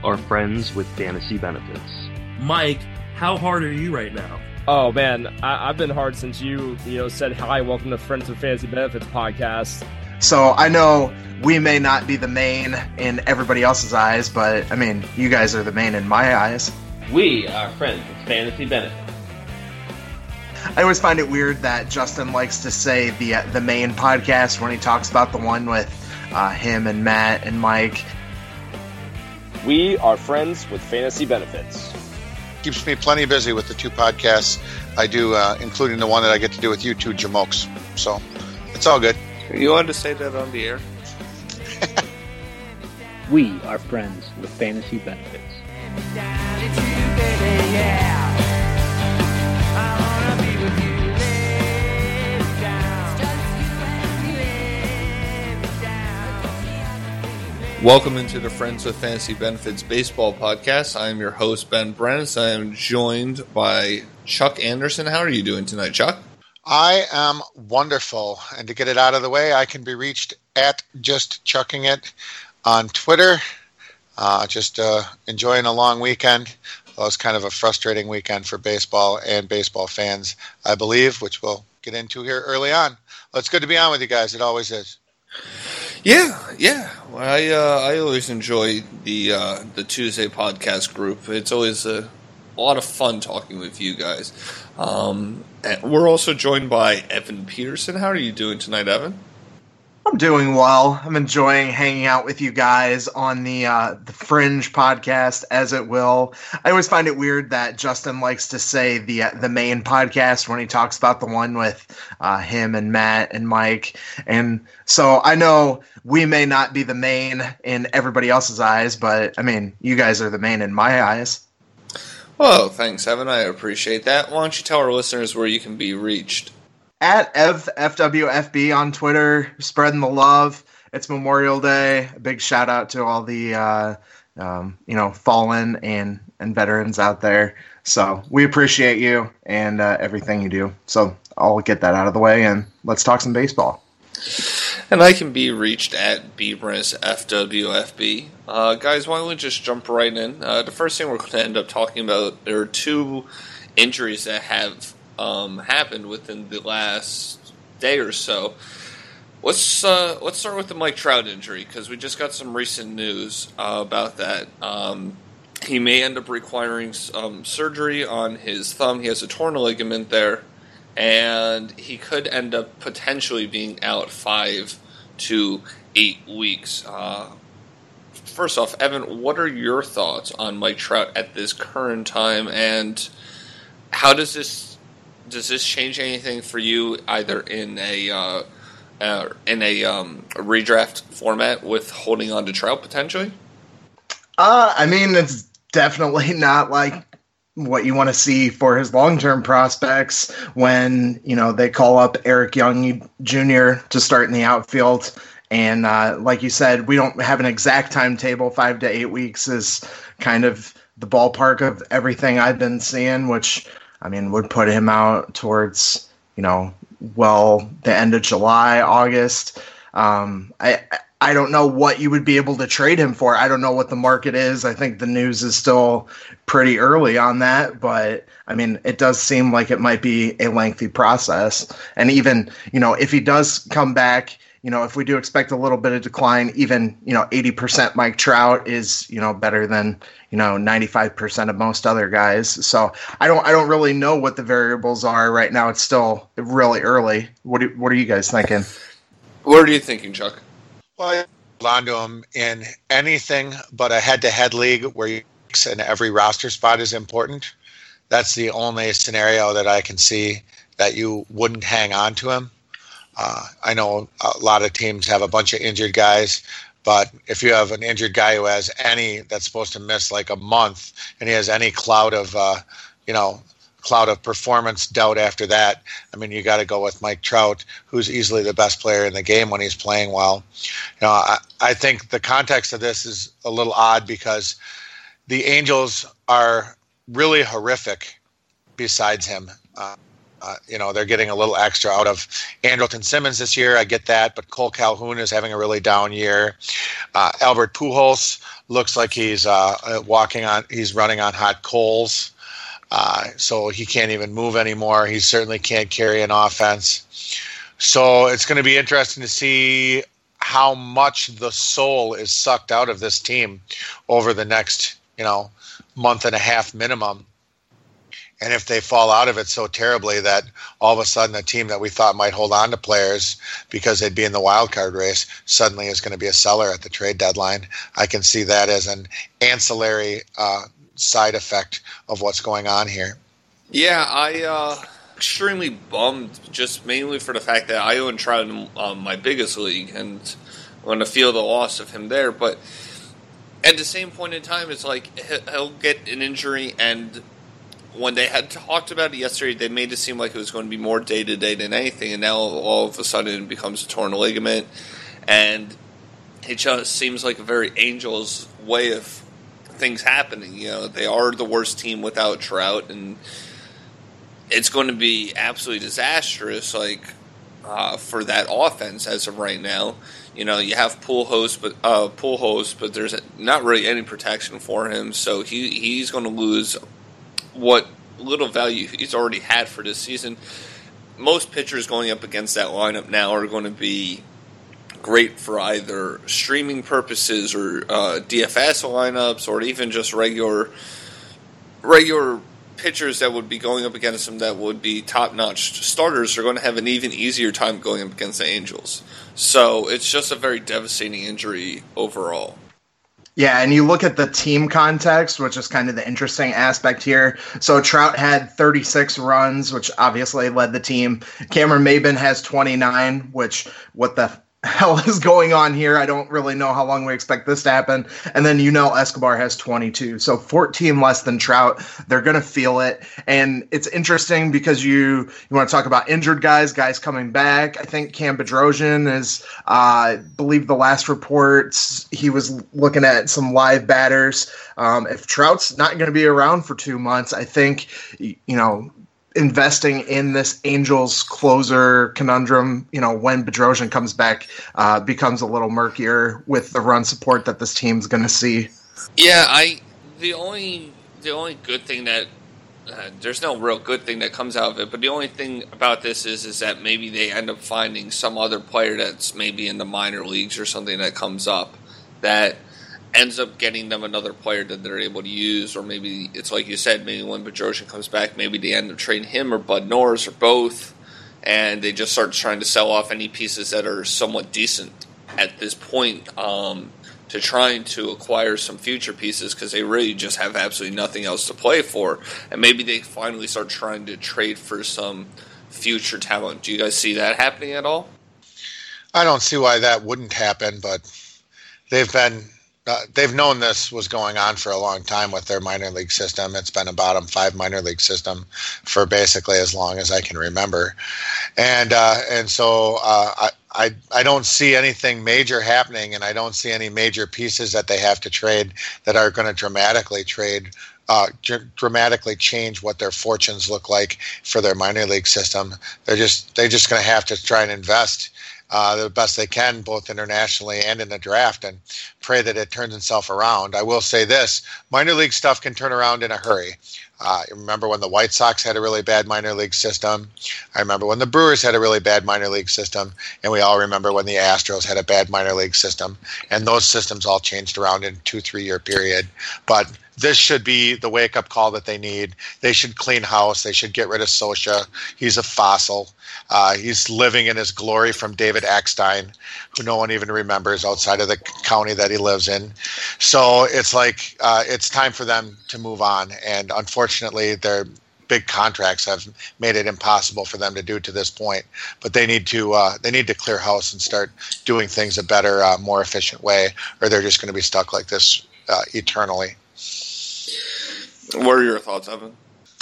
are friends with fantasy benefits. Mike, how hard are you right now? Oh man, I've been hard since you said hi, welcome to Friends with Fantasy Benefits podcast. So I know we may not be the main in everybody else's eyes, but I mean, you guys are the main in my eyes. We are friends with fantasy benefits. I always find it weird that Justin likes to say the main podcast when he talks about the one with him and Matt and Mike. We are friends with fantasy benefits. Keeps me plenty busy with the two podcasts I do, including the one that I get to do with you two jamokes. So it's all good. You wanted to say that on the air? We are friends with fantasy benefits. Welcome into the Friends with Fantasy Benefits Baseball Podcast. I am your host, Ben Brennis. I am joined by Chuck Anderson. How are you doing tonight, Chuck? I am wonderful. And to get it out of the way, I can be reached at Just Chucking It on Twitter. Just enjoying a long weekend. Well, it was kind of a frustrating weekend for baseball and baseball fans, I believe, which we'll get into here early on. Well, it's good to be on with you guys. It always is. Yeah. Well, I always enjoy the Tuesday podcast group. It's always a lot of fun talking with you guys. And we're also joined by Evan Peterson. How are you doing tonight, Evan? I'm doing well. I'm enjoying hanging out with you guys on the Fringe podcast, as it will. I always find it weird that Justin likes to say the main podcast when he talks about the one with him and Matt and Mike. And so I know we may not be the main in everybody else's eyes, but I mean, you guys are the main in my eyes. Well, thanks, Evan. I appreciate that. Why don't you tell our listeners where you can be reached? At FWFB on Twitter, spreading the love. It's Memorial Day. A big shout out to all the fallen and veterans out there. So we appreciate you and everything you do. So I'll get that out of the way and let's talk some baseball. And I can be reached at BBrennisFWFB. Guys, why don't we just jump right in? The first thing we're going to end up talking about, there are two injuries that have happened within the last day or so. Let's start with the Mike Trout injury, because we just got some recent news about that. He may end up requiring surgery on his thumb. He has a torn ligament there, and he could end up potentially being out 5 to 8 weeks. First off, Evan, what are your thoughts on Mike Trout at this current time, and how does this change anything for you, either in a redraft format with holding on to Trout potentially? I mean, it's definitely not like what you want to see for his long-term prospects when, they call up Eric Young Jr. to start in the outfield. And like you said, we don't have an exact timetable. 5 to 8 weeks is kind of the ballpark of everything I've been seeing, which, I mean, would put him out towards, the end of July, August. I don't know what you would be able to trade him for. I don't know what the market is. I think the news is still pretty early on that, but I mean, it does seem like it might be a lengthy process. And even, if he does come back, if we do expect a little bit of decline, even, 80% Mike Trout is, better than, 95% of most other guys. So I don't really know what the variables are right now. It's still really early. What are you guys thinking? What are you thinking, Chuck? Well, I hold on to him in anything but a head-to-head league where and every roster spot is important. That's the only scenario that I can see that you wouldn't hang on to him. I know a lot of teams have a bunch of injured guys, but if you have an injured guy who has any that's supposed to miss like a month and he has any cloud of performance doubt after that, I mean, you got to go with Mike Trout, who's easily the best player in the game when he's playing well. I think the context of this is a little odd because the Angels are really horrific besides him. They're getting a little extra out of Andrelton Simmons this year. I get that, but Cole Calhoun is having a really down year. Albert Pujols looks like he's running on hot coals. So he can't even move anymore. He certainly can't carry an offense. So it's going to be interesting to see how much the soul is sucked out of this team over the next, month and a half minimum. And if they fall out of it so terribly that all of a sudden a team that we thought might hold on to players because they'd be in the wild card race suddenly is going to be a seller at the trade deadline, I can see that as an ancillary side effect of what's going on here. Yeah, I extremely bummed just mainly for the fact that I own Trout in my biggest league and I'm going to feel the loss of him there. But at the same point in time, it's like he'll get an injury, and when they had talked about it yesterday, they made it seem like it was going to be more day-to-day than anything, and now all of a sudden it becomes a torn ligament, and it just seems like a very Angels way of things happening. They are the worst team without Trout, and it's going to be absolutely disastrous, for that offense as of right now. You have Pujols, but there's not really any protection for him, so he's going to lose what little value he's already had for this season. Most pitchers going up against that lineup now are going to be great for either streaming purposes or DFS lineups, or even just regular pitchers that would be going up against them that would be top-notch starters are going to have an even easier time going up against the Angels. So it's just a very devastating injury overall. Yeah, and you look at the team context, which is kind of the interesting aspect here. So Trout had 36 runs, which obviously led the team. Cameron Maybin has 29, which what the hell is going on here? I don't really know how long we expect this to happen. And then Escobar has 22. So 14 less than Trout. They're going to feel it. And it's interesting because you want to talk about injured guys coming back. I think Cam Bedrosian is, I believe the last reports, he was looking at some live batters. If Trout's not going to be around for 2 months, I think, investing in this Angels closer conundrum, when Bedrosian comes back, becomes a little murkier with the run support that this team's going to see. Yeah, the only good thing that there's no real good thing that comes out of it, but the only thing about this is that maybe they end up finding some other player that's maybe in the minor leagues or something that comes up that ends up getting them another player that they're able to use, or maybe it's like you said, maybe when Bedrosian comes back, maybe they end up trading him or Bud Norris or both, and they just start trying to sell off any pieces that are somewhat decent at this point to trying to acquire some future pieces because they really just have absolutely nothing else to play for, and maybe they finally start trying to trade for some future talent. Do you guys see that happening at all? I don't see why that wouldn't happen, but they've known this was going on for a long time with their minor league system. It's been a bottom 5 minor league system for basically as long as I can remember. And so I don't see anything major happening, and I don't see any major pieces that they have to trade that are going to dramatically change what their fortunes look like for their minor league system. They're just going to have to try and invest the best they can, both internationally and in the draft, and pray that it turns itself around. I will say this, minor league stuff can turn around in a hurry. Remember when the White Sox had a really bad minor league system? I remember when the Brewers had a really bad minor league system, and we all remember when the Astros had a bad minor league system, and those systems all changed around in a 2-3 year period. But this should be the wake-up call that they need. They should clean house. They should get rid of Socha. He's a fossil. He's living in his glory from David Eckstein, who no one even remembers outside of the county that he lives in. So it's like it's time for them to move on. And unfortunately, their big contracts have made it impossible for them to do to this point. But they need to clear house and start doing things a better, more efficient way, or they're just going to be stuck like this eternally. What are your thoughts, Evan?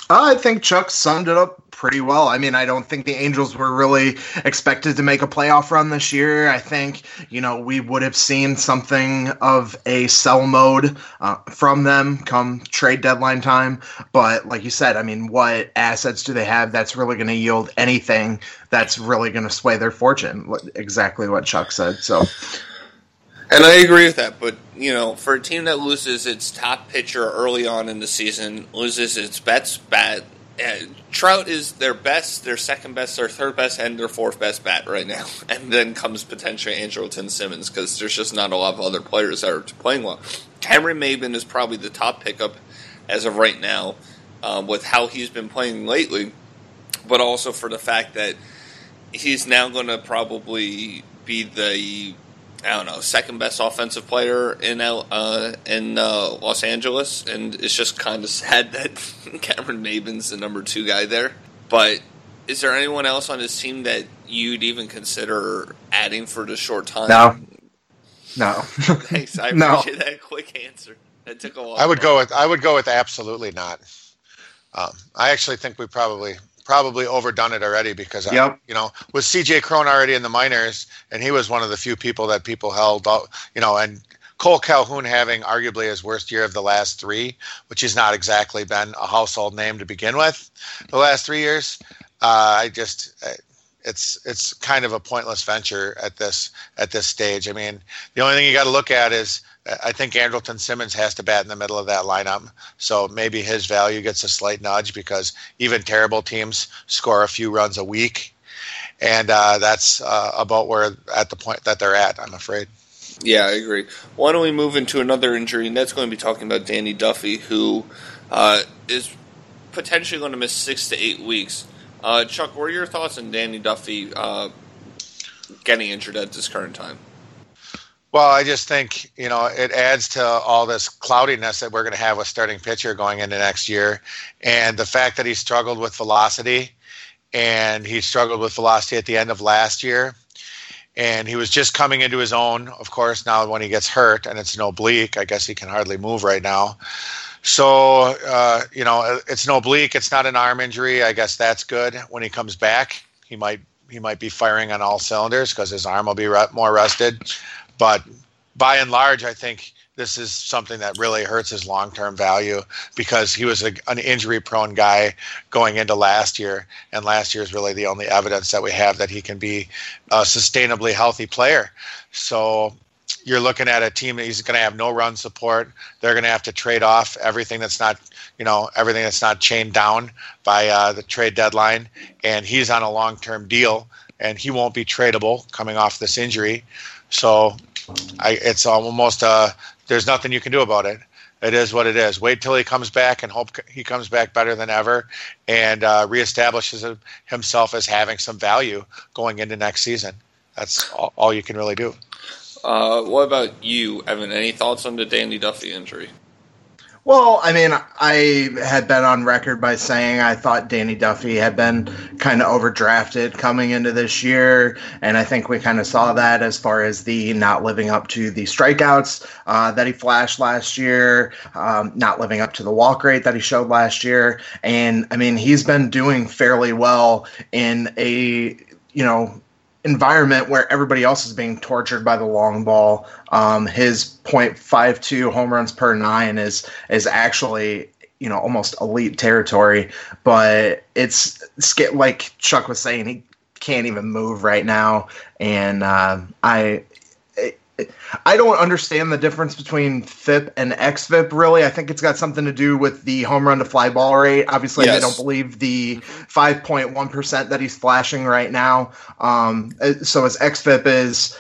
I think Chuck summed it up pretty well. I mean, I don't think the Angels were really expected to make a playoff run this year. I think, we would have seen something of a sell mode from them come trade deadline time. But like you said, I mean, what assets do they have that's really going to yield anything that's really going to sway their fortune? Exactly what Chuck said. So. And I agree with that, but, for a team that loses its top pitcher early on in the season, loses its best bat, Trout is their best, their second best, their third best, and their fourth best bat right now. And then comes potentially Andrelton Simmons, because there's just not a lot of other players that are playing well. Cameron Maybin is probably the top pickup as of right now, with how he's been playing lately, but also for the fact that he's now going to probably be the second best offensive player in Los Angeles, and it's just kind of sad that Cameron Maybin's the number 2 guy there. But is there anyone else on his team that you'd even consider adding for the short time? No. Thanks, I appreciate that quick answer. That took a while. I would go with absolutely not. I actually think we probably overdone it already because, with C.J. Cron already in the minors, and he was one of the few people that people held out, and Cole Calhoun having arguably his worst year of the last 3, which has not exactly been a household name to begin with the last 3 years. It's kind of a pointless venture at this stage. I mean, the only thing you got to look at is I think Andrelton Simmons has to bat in the middle of that lineup, so maybe his value gets a slight nudge because even terrible teams score a few runs a week, and that's about where at the point that they're at, I'm afraid. Yeah, I agree. Why don't we move into another injury, and that's going to be talking about Danny Duffy, who is potentially going to miss 6 to 8 weeks. Chuck, what are your thoughts on Danny Duffy getting injured at this current time? Well, I just think, it adds to all this cloudiness that we're going to have with starting pitcher going into next year. And the fact that he struggled with velocity, and he struggled with velocity at the end of last year, and he was just coming into his own, of course, now when he gets hurt, and it's an oblique, I guess he can hardly move right now. So, it's an oblique, it's not an arm injury. I guess that's good. When he comes back, he might be firing on all cylinders because his arm will be more rested. But by and large, I think this is something that really hurts his long-term value because he was an injury-prone guy going into last year, and last year is really the only evidence that we have that he can be a sustainably healthy player. So you're looking at a team that he's going to have no run support. They're going to have to trade off everything that's not chained down by the trade deadline, and he's on a long-term deal, and he won't be tradable coming off this injury. So it's almost there's nothing you can do about it. It is what it is. Wait till he comes back and hope he comes back better than ever and reestablishes himself as having some value going into next season. That's all you can really do. What about you, Evan? Any thoughts on the Danny Duffy injury? Well, I mean, I had been on record by saying I thought Danny Duffy had been kind of overdrafted coming into this year, and I think we kind of saw that as far as the not living up to the strikeouts that he flashed last year, not living up to the walk rate that he showed last year, and I mean, he's been doing fairly well in a, environment where everybody else is being tortured by the long ball. His .52 home runs per 9 is actually, almost elite territory, but it's like Chuck was saying, he can't even move right now. And I don't understand the difference between FIP and xFIP, really. I think it's got something to do with the home run to fly ball rate. Obviously, yes. I don't believe the 5.1% that he's flashing right now. So his xFIP is,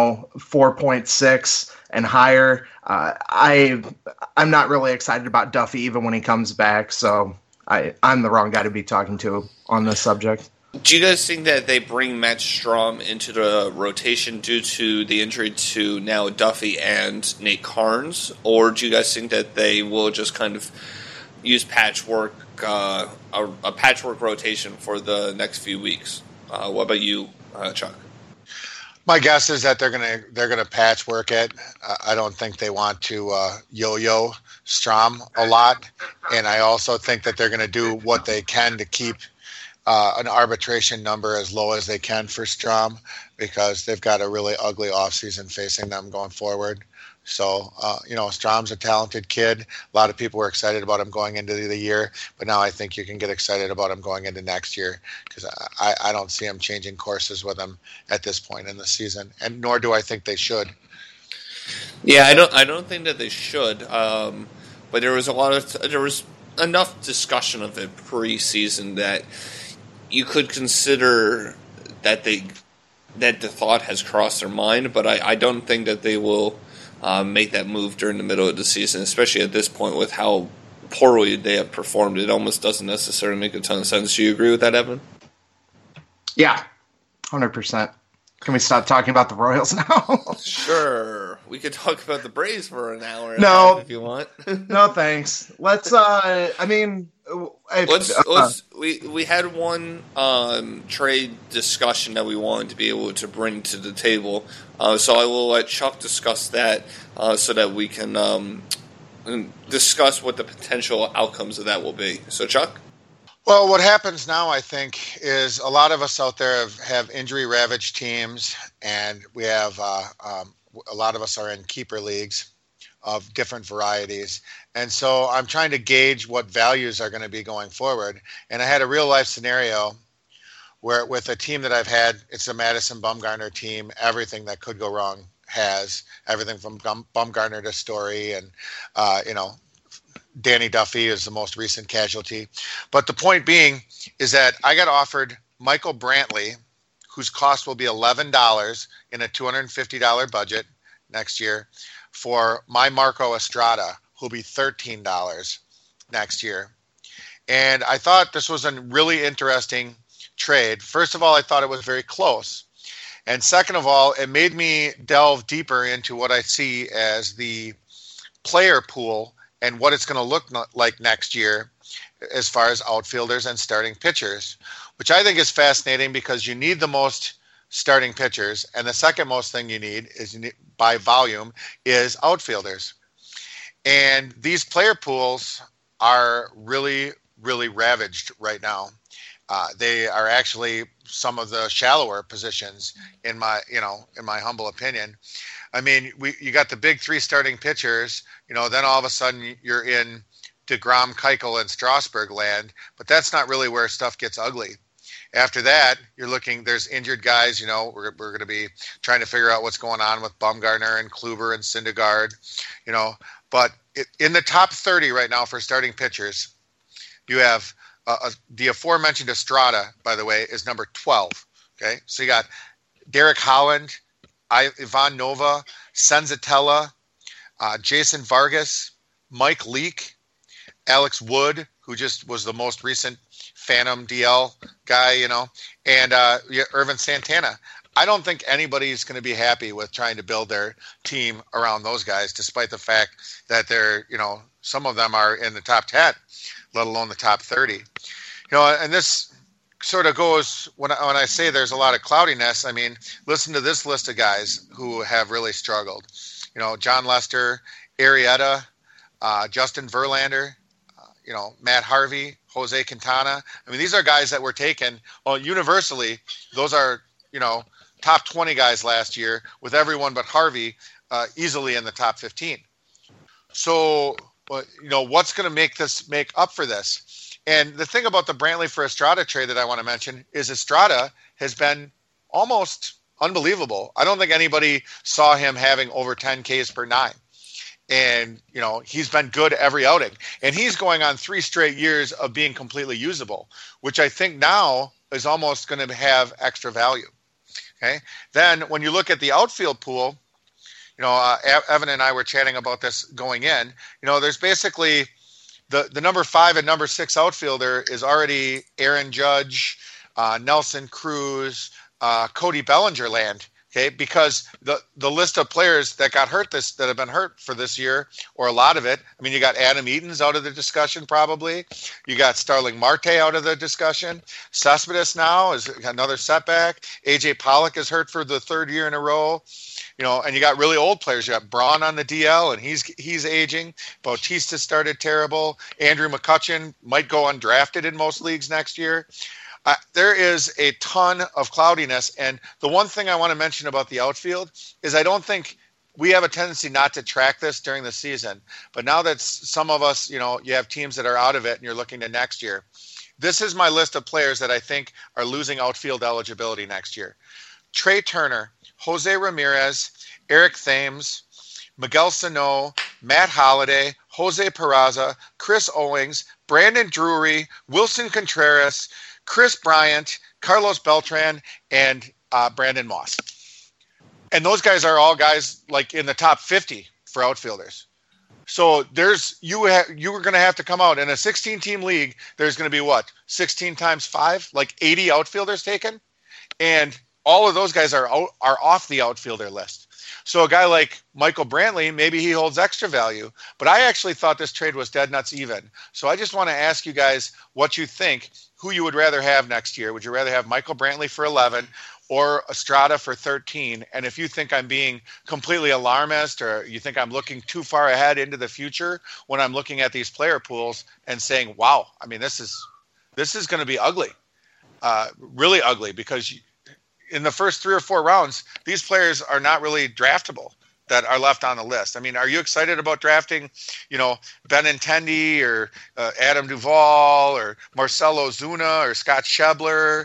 4.6 and higher. I'm not really excited about Duffy even when he comes back. So I'm the wrong guy to be talking to on this subject. Do you guys think that they bring Matt Strahm into the rotation due to the injury to now Duffy and Nate Carnes? Or do you guys think that they will just kind of use patchwork, a patchwork rotation for the next few weeks? What about you, Chuck? My guess is that they're gonna patchwork it. I don't think they want to yo-yo Strom a lot, and I also think that they're going to do what they can to keep an arbitration number as low as they can for Strom, because they've got a really ugly offseason facing them going forward. So, Strom's a talented kid. A lot of people were excited about him going into the year, but now I think you can get excited about him going into next year, because I don't see him changing courses with him at this point in the season, and nor do I think they should. Yeah, I don't think that they should. But there was enough discussion of it preseason that you could consider that the thought has crossed their mind. But I don't think that they will make that move during the middle of the season, especially at this point with how poorly they have performed. It almost doesn't necessarily make a ton of sense. Do you agree with that, Evan? Yeah, 100%. Can we stop talking about the Royals now? Sure. We could talk about the Braves for an hour if you want. No, thanks. Let's, we had one trade discussion that we wanted to be able to bring to the table. So I will let Chuck discuss that so that we can discuss what the potential outcomes of that will be. So, Chuck? Well, what happens now, I think, is a lot of us out there have injury-ravaged teams, and we have a lot of us are in keeper leagues of different varieties. And so I'm trying to gauge what values are going to be going forward. And I had a real-life scenario where with a team that I've had, it's a Madison Bumgarner team, everything that could go wrong has, everything from Bumgarner to Story and, Danny Duffy is the most recent casualty. But the point being is that I got offered Michael Brantley, whose cost will be $11 in a $250 budget next year, for my Marco Estrada, who'll be $13 next year. And I thought this was a really interesting trade. First of all, I thought it was very close. And second of all, it made me delve deeper into what I see as the player pool and what it's going to look like next year as far as outfielders and starting pitchers, which I think is fascinating because you need the most starting pitchers, and the second most thing you need by volume is outfielders. And these player pools are really, really ravaged right now. They are actually some of the shallower positions in my humble opinion. I mean, you got the big three starting pitchers, then all of a sudden you're in DeGrom, Keuchel, and Strasburg land, but that's not really where stuff gets ugly. After that, you're looking, there's injured guys, we're going to be trying to figure out what's going on with Bumgarner and Kluber and Syndergaard, but in the top 30 right now for starting pitchers, you have the aforementioned Estrada, by the way, is number 12. Okay, so you got Derek Holland, Ivan Nova, Senzatella, Jason Vargas, Mike Leake, Alex Wood, who just was the most recent Phantom DL guy, and Irvin Santana. I don't think anybody's going to be happy with trying to build their team around those guys, despite the fact that they're, some of them are in the top 10, let alone the top 30. And this sort of goes, when I say there's a lot of cloudiness, I mean, listen to this list of guys who have really struggled. John Lester, Arrieta, Justin Verlander, Matt Harvey, Jose Quintana. I mean, these are guys that were taken, universally, those are, top 20 guys last year, with everyone but Harvey easily in the top 15. So, what's going to make up for this? And the thing about the Brantley for Estrada trade that I want to mention is Estrada has been almost unbelievable. I don't think anybody saw him having over 10 Ks per nine. And, he's been good every outing. And he's going on 3 straight years of being completely usable, which I think now is almost going to have extra value. Okay. Then when you look at the outfield pool, Evan and I were chatting about this going in, there's basically the number 5 and number 6 outfielder is already Aaron Judge, Nelson Cruz, Cody Bellinger land Okay, because the list of players that got hurt that have been hurt for this year, or a lot of it. I mean, you got Adam Eaton's out of the discussion probably. You got Starling Marte out of the discussion. Cespedes now is another setback. AJ Pollock is hurt for the third year in a row. And you got really old players. You got Braun on the DL, and he's aging. Bautista started terrible. Andrew McCutchen might go undrafted in most leagues next year. There is a ton of cloudiness, and the one thing I want to mention about the outfield is I don't think we have a tendency not to track this during the season. But now that some of us, you have teams that are out of it and you're looking to next year, this is my list of players that I think are losing outfield eligibility next year. Trey Turner, Jose Ramirez, Eric Thames, Miguel Sano, Matt Holliday, Jose Peraza, Chris Owings, Brandon Drury, Wilson Contreras, Chris Bryant, Carlos Beltran, and Brandon Moss. And those guys are all guys like in the top 50 for outfielders. So you were going to have to come out in a 16-team league. There's going to be 16 times 5, like 80 outfielders taken, and all of those guys are off the outfielder list. So a guy like Michael Brantley, maybe he holds extra value, but I actually thought this trade was dead nuts even. So I just want to ask you guys what you think, who you would rather have next year. Would you rather have Michael Brantley for 11 or Estrada for 13? And if you think I'm being completely alarmist, or you think I'm looking too far ahead into the future when I'm looking at these player pools and saying, wow, I mean, this is going to be ugly, really ugly, because in the first 3 or 4 rounds, these players are not really draftable that are left on the list. I mean, are you excited about drafting, Benintendi or Adam Duvall or Marcelo Zuna or Scott Schebler,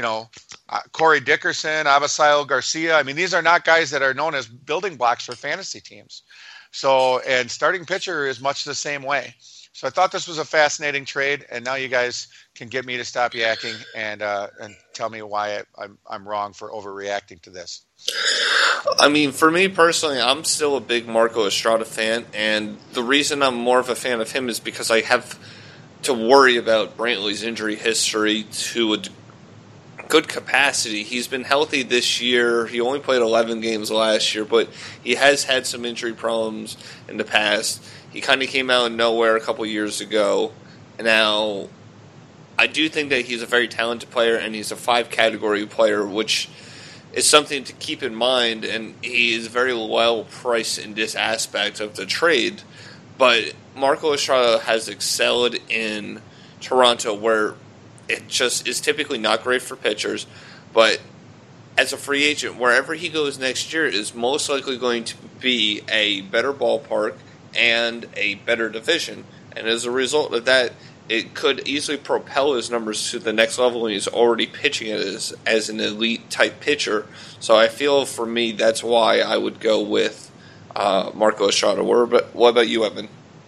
Corey Dickerson, Avisail Garcia? I mean, these are not guys that are known as building blocks for fantasy teams. So, and starting pitcher is much the same way. So I thought this was a fascinating trade, and now you guys can get me to stop yakking and tell me why I'm wrong for overreacting to this. I mean, for me personally, I'm still a big Marco Estrada fan, and the reason I'm more of a fan of him is because I have to worry about Brantley's injury history to a good capacity. He's been healthy this year. He only played 11 games last year, but he has had some injury problems in the past. He kind of came out of nowhere a couple years ago. And now, I do think that he's a very talented player, and he's a 5-category player, which is something to keep in mind, and he is very well priced in this aspect of the trade. But Marco Estrada has excelled in Toronto, where it just is typically not great for pitchers, but as a free agent, wherever he goes next year is most likely going to be a better ballpark and a better division. And as a result of that, it could easily propel his numbers to the next level, and he's already pitching it as an elite-type pitcher. So I feel, for me, that's why I would go with Marco Estrada. What about you, Evan?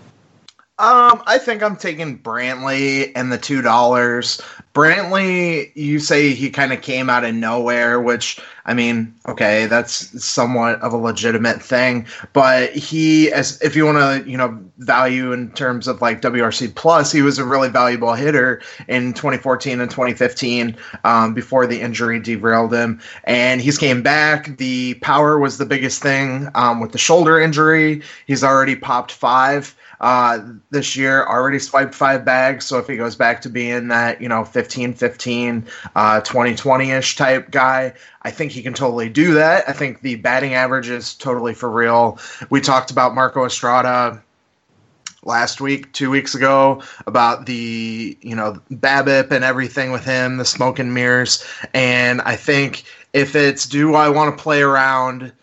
I think I'm taking Brantley and the $2. Brantley, you say he kind of came out of nowhere, which, I mean, okay, that's somewhat of a legitimate thing. But if you want to, value in terms of like WRC plus, he was a really valuable hitter in 2014 and 2015 before the injury derailed him. And he's came back. The power was the biggest thing with the shoulder injury. He's already popped 5. This year, already swiped 5 bags. So if he goes back to being that, 15-15, 20-20-ish type guy, I think he can totally do that. I think the batting average is totally for real. We talked about Marco Estrada last week, 2 weeks ago, about the, BABIP and everything with him, the smoke and mirrors. And I think if it's, do I want to play around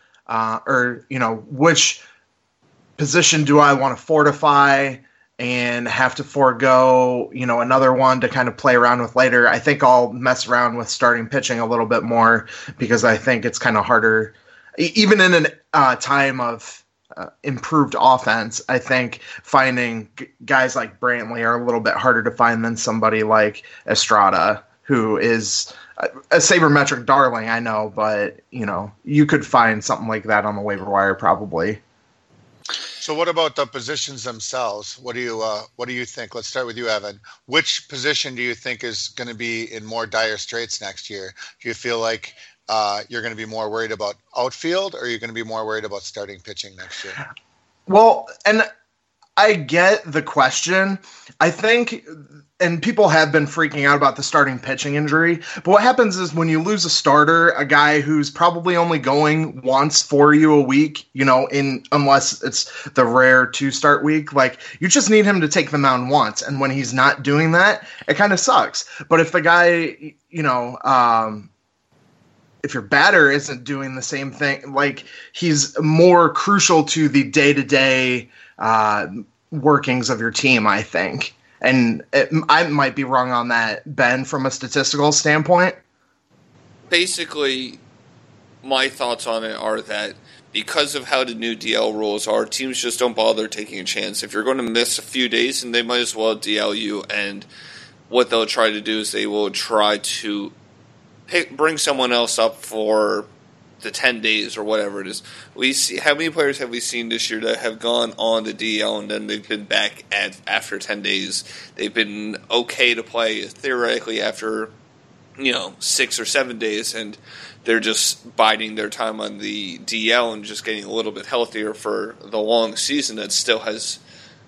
which position do I want to fortify and have to forego, another one to kind of play around with later? I think I'll mess around with starting pitching a little bit more, because I think it's kind of harder, even in a time of improved offense. I think finding guys like Brantley are a little bit harder to find than somebody like Estrada, who is a sabermetric darling, I know, but, you could find something like that on the waiver wire probably. So what about the positions themselves? What do you think? Let's start with you, Evan. Which position do you think is going to be in more dire straits next year? Do you feel like you're going to be more worried about outfield, or you're going to be more worried about starting pitching next year? Well, and I get the question. I think, and people have been freaking out about the starting pitching injury, but what happens is when you lose a starter, a guy who's probably only going once for you a week, unless it's the rare 2-start week, like, you just need him to take the mound once. And when he's not doing that, it kind of sucks. But if the guy, if your batter isn't doing the same thing, like, he's more crucial to the day-to-day workings of your team, I think. And I might be wrong on that, Ben, from a statistical standpoint. Basically, my thoughts on it are that because of how the new DL rules are, teams just don't bother taking a chance. If you're going to miss a few days, then they might as well DL you, and what they'll try to do is they will try to bring someone else up for the 10 days or whatever it is. We see how many players have we seen this year that have gone on the DL and then they've been back after 10 days. They've been okay to play theoretically after 6 or 7 days, and they're just biding their time on the DL and just getting a little bit healthier for the long season that still has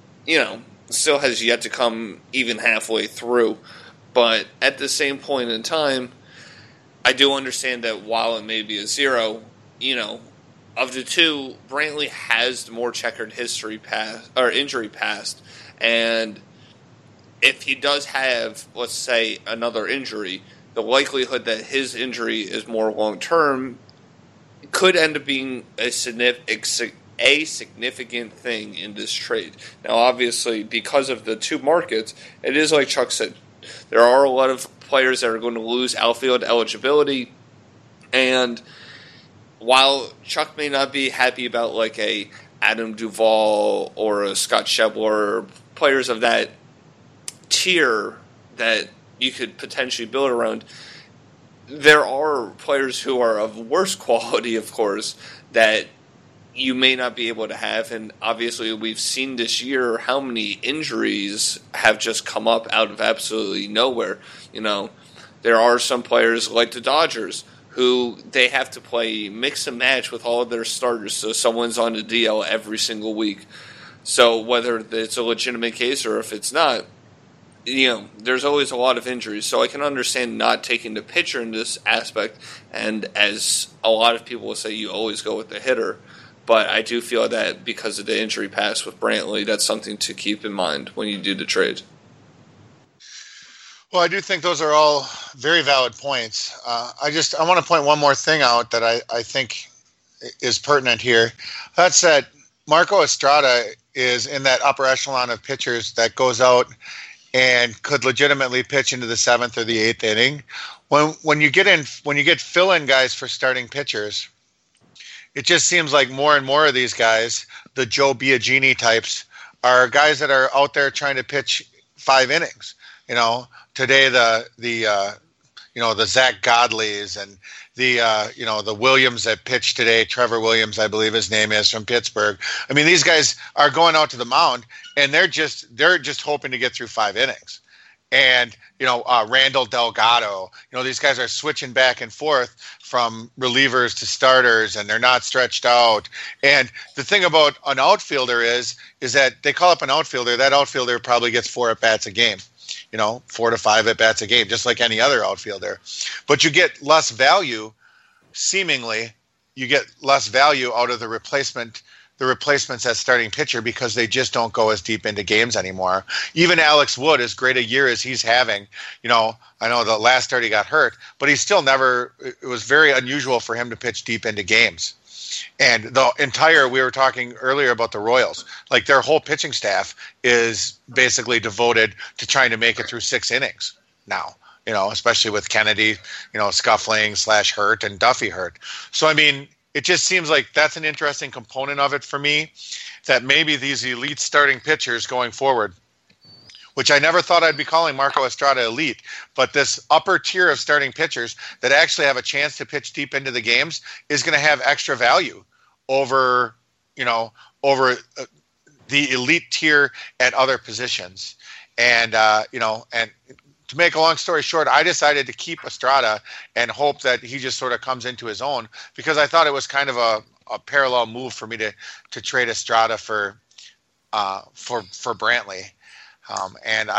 yet to come even halfway through. But at the same point in time, I do understand that while it may be a 0, of the two, Brantley has the more checkered injury past, and if he does have, let's say, another injury, the likelihood that his injury is more long-term could end up being a significant thing in this trade. Now, obviously, because of the two markets, it is like Chuck said, there are a lot of players that are going to lose outfield eligibility, and while Chuck may not be happy about like a Adam Duvall or a Scott Schebler, players of that tier that you could potentially build around, there are players who are of worse quality, of course, that you may not be able to have. And obviously we've seen this year how many injuries have just come up out of absolutely nowhere. There are some players like the Dodgers who they have to play mix and match with all of their starters, so someone's on the DL every single week. So whether it's a legitimate case or if it's not, there's always a lot of injuries. So I can understand not taking the pitcher in this aspect, and as a lot of people will say, you always go with the hitter. But I do feel that because of the injury pass with Brantley, that's something to keep in mind when you do the trade. Well, I do think those are all very valid points. I want to point one more thing out that I think is pertinent here. That's that Marco Estrada is in that upper echelon of pitchers that goes out and could legitimately pitch into the 7th or the 8th inning. When you get fill-in guys for starting pitchers, it just seems like more and more of these guys, the Joe Biagini types, are guys that are out there trying to pitch 5 innings. Today the Zach Godleys and the Williams that pitched today, Trevor Williams, I believe his name is, from Pittsburgh. I mean, these guys are going out to the mound and they're just hoping to get through 5 innings. And Randall Delgado, these guys are switching back and forth from relievers to starters, and they're not stretched out. And the thing about an outfielder is that they call up an outfielder. That outfielder probably gets 4 at-bats a game, 4 to 5 at-bats a game, just like any other outfielder. But you get less value, seemingly, you get less value out of the replacements as starting pitcher because they just don't go as deep into games anymore. Even Alex Wood, as great a year as he's having, I know the last start he got hurt, but he still it was very unusual for him to pitch deep into games. And we were talking earlier about the Royals, like their whole pitching staff is basically devoted to trying to make it through 6 innings now, especially with Kennedy, scuffling / hurt and Duffy hurt. So, I mean, it just seems like that's an interesting component of it for me, that maybe these elite starting pitchers going forward, which I never thought I'd be calling Marco Estrada elite, but this upper tier of starting pitchers that actually have a chance to pitch deep into the games is going to have extra value over the elite tier at other positions. And, and to make a long story short, I decided to keep Estrada and hope that he just sort of comes into his own, because I thought it was kind of a parallel move for me to trade Estrada for Brantley. And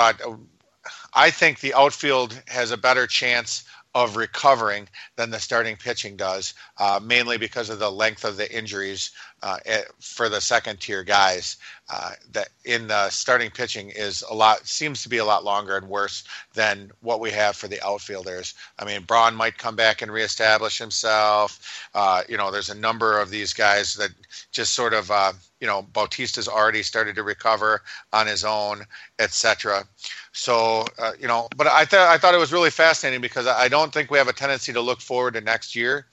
I think the outfield has a better chance of recovering than the starting pitching does, mainly because of the length of the injuries for the second tier guys. That in the starting pitching seems to be a lot longer and worse than what we have for the outfielders. I mean, Braun might come back and reestablish himself. There's a number of these guys that just sort of, Bautista's already started to recover on his own, etc. So, but I thought it was really fascinating, because I don't think we have a tendency to look forward to next year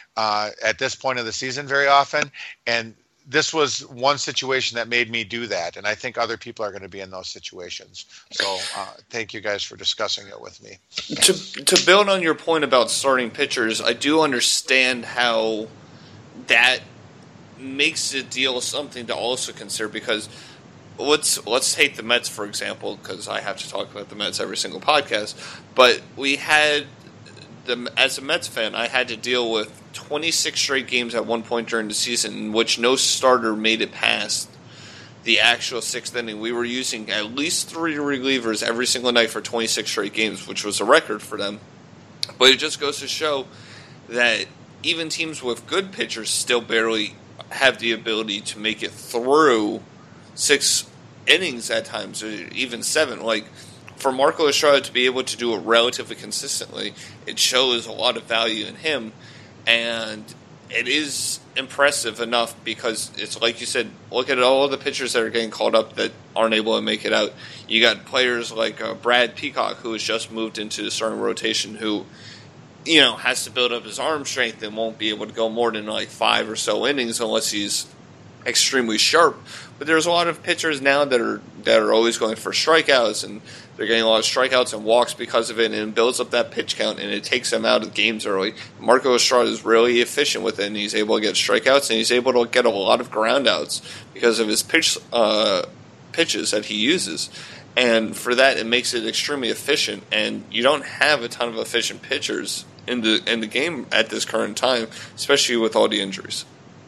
at this point of the season very often. And this was one situation that made me do that. And I think other people are going to be in those situations. So thank you guys for discussing it with me. To build on your point about starting pitchers, I do understand how that makes the deal something to also consider, because let's take the Mets, for example, because I have to talk about the Mets every single podcast. But we had as a Mets fan, I had to deal with 26 straight games at one point during the season in which no starter made it past the actual sixth inning. We were using at least 3 relievers every single night for 26 straight games, which was a record for them. But it just goes to show that even teams with good pitchers still barely have the ability to make it through 6 innings at times, or even 7. Like, for Marco Estrada to be able to do it relatively consistently, it shows a lot of value in him, and it is impressive enough because it's like you said, look at all the pitchers that are getting called up that aren't able to make it out. You got players like Brad Peacock, who has just moved into the starting rotation, who has to build up his arm strength and won't be able to go more than like 5 or so innings unless he's extremely sharp. But there's a lot of pitchers now that are always going for strikeouts, and they're getting a lot of strikeouts and walks because of it, and it builds up that pitch count, and it takes them out of games early. Marco Estrada is really efficient with it, and he's able to get strikeouts, and he's able to get a lot of groundouts because of his pitches that he uses. And for that, it makes it extremely efficient, and you don't have a ton of efficient pitchers in the game at this current time, especially with all the injuries.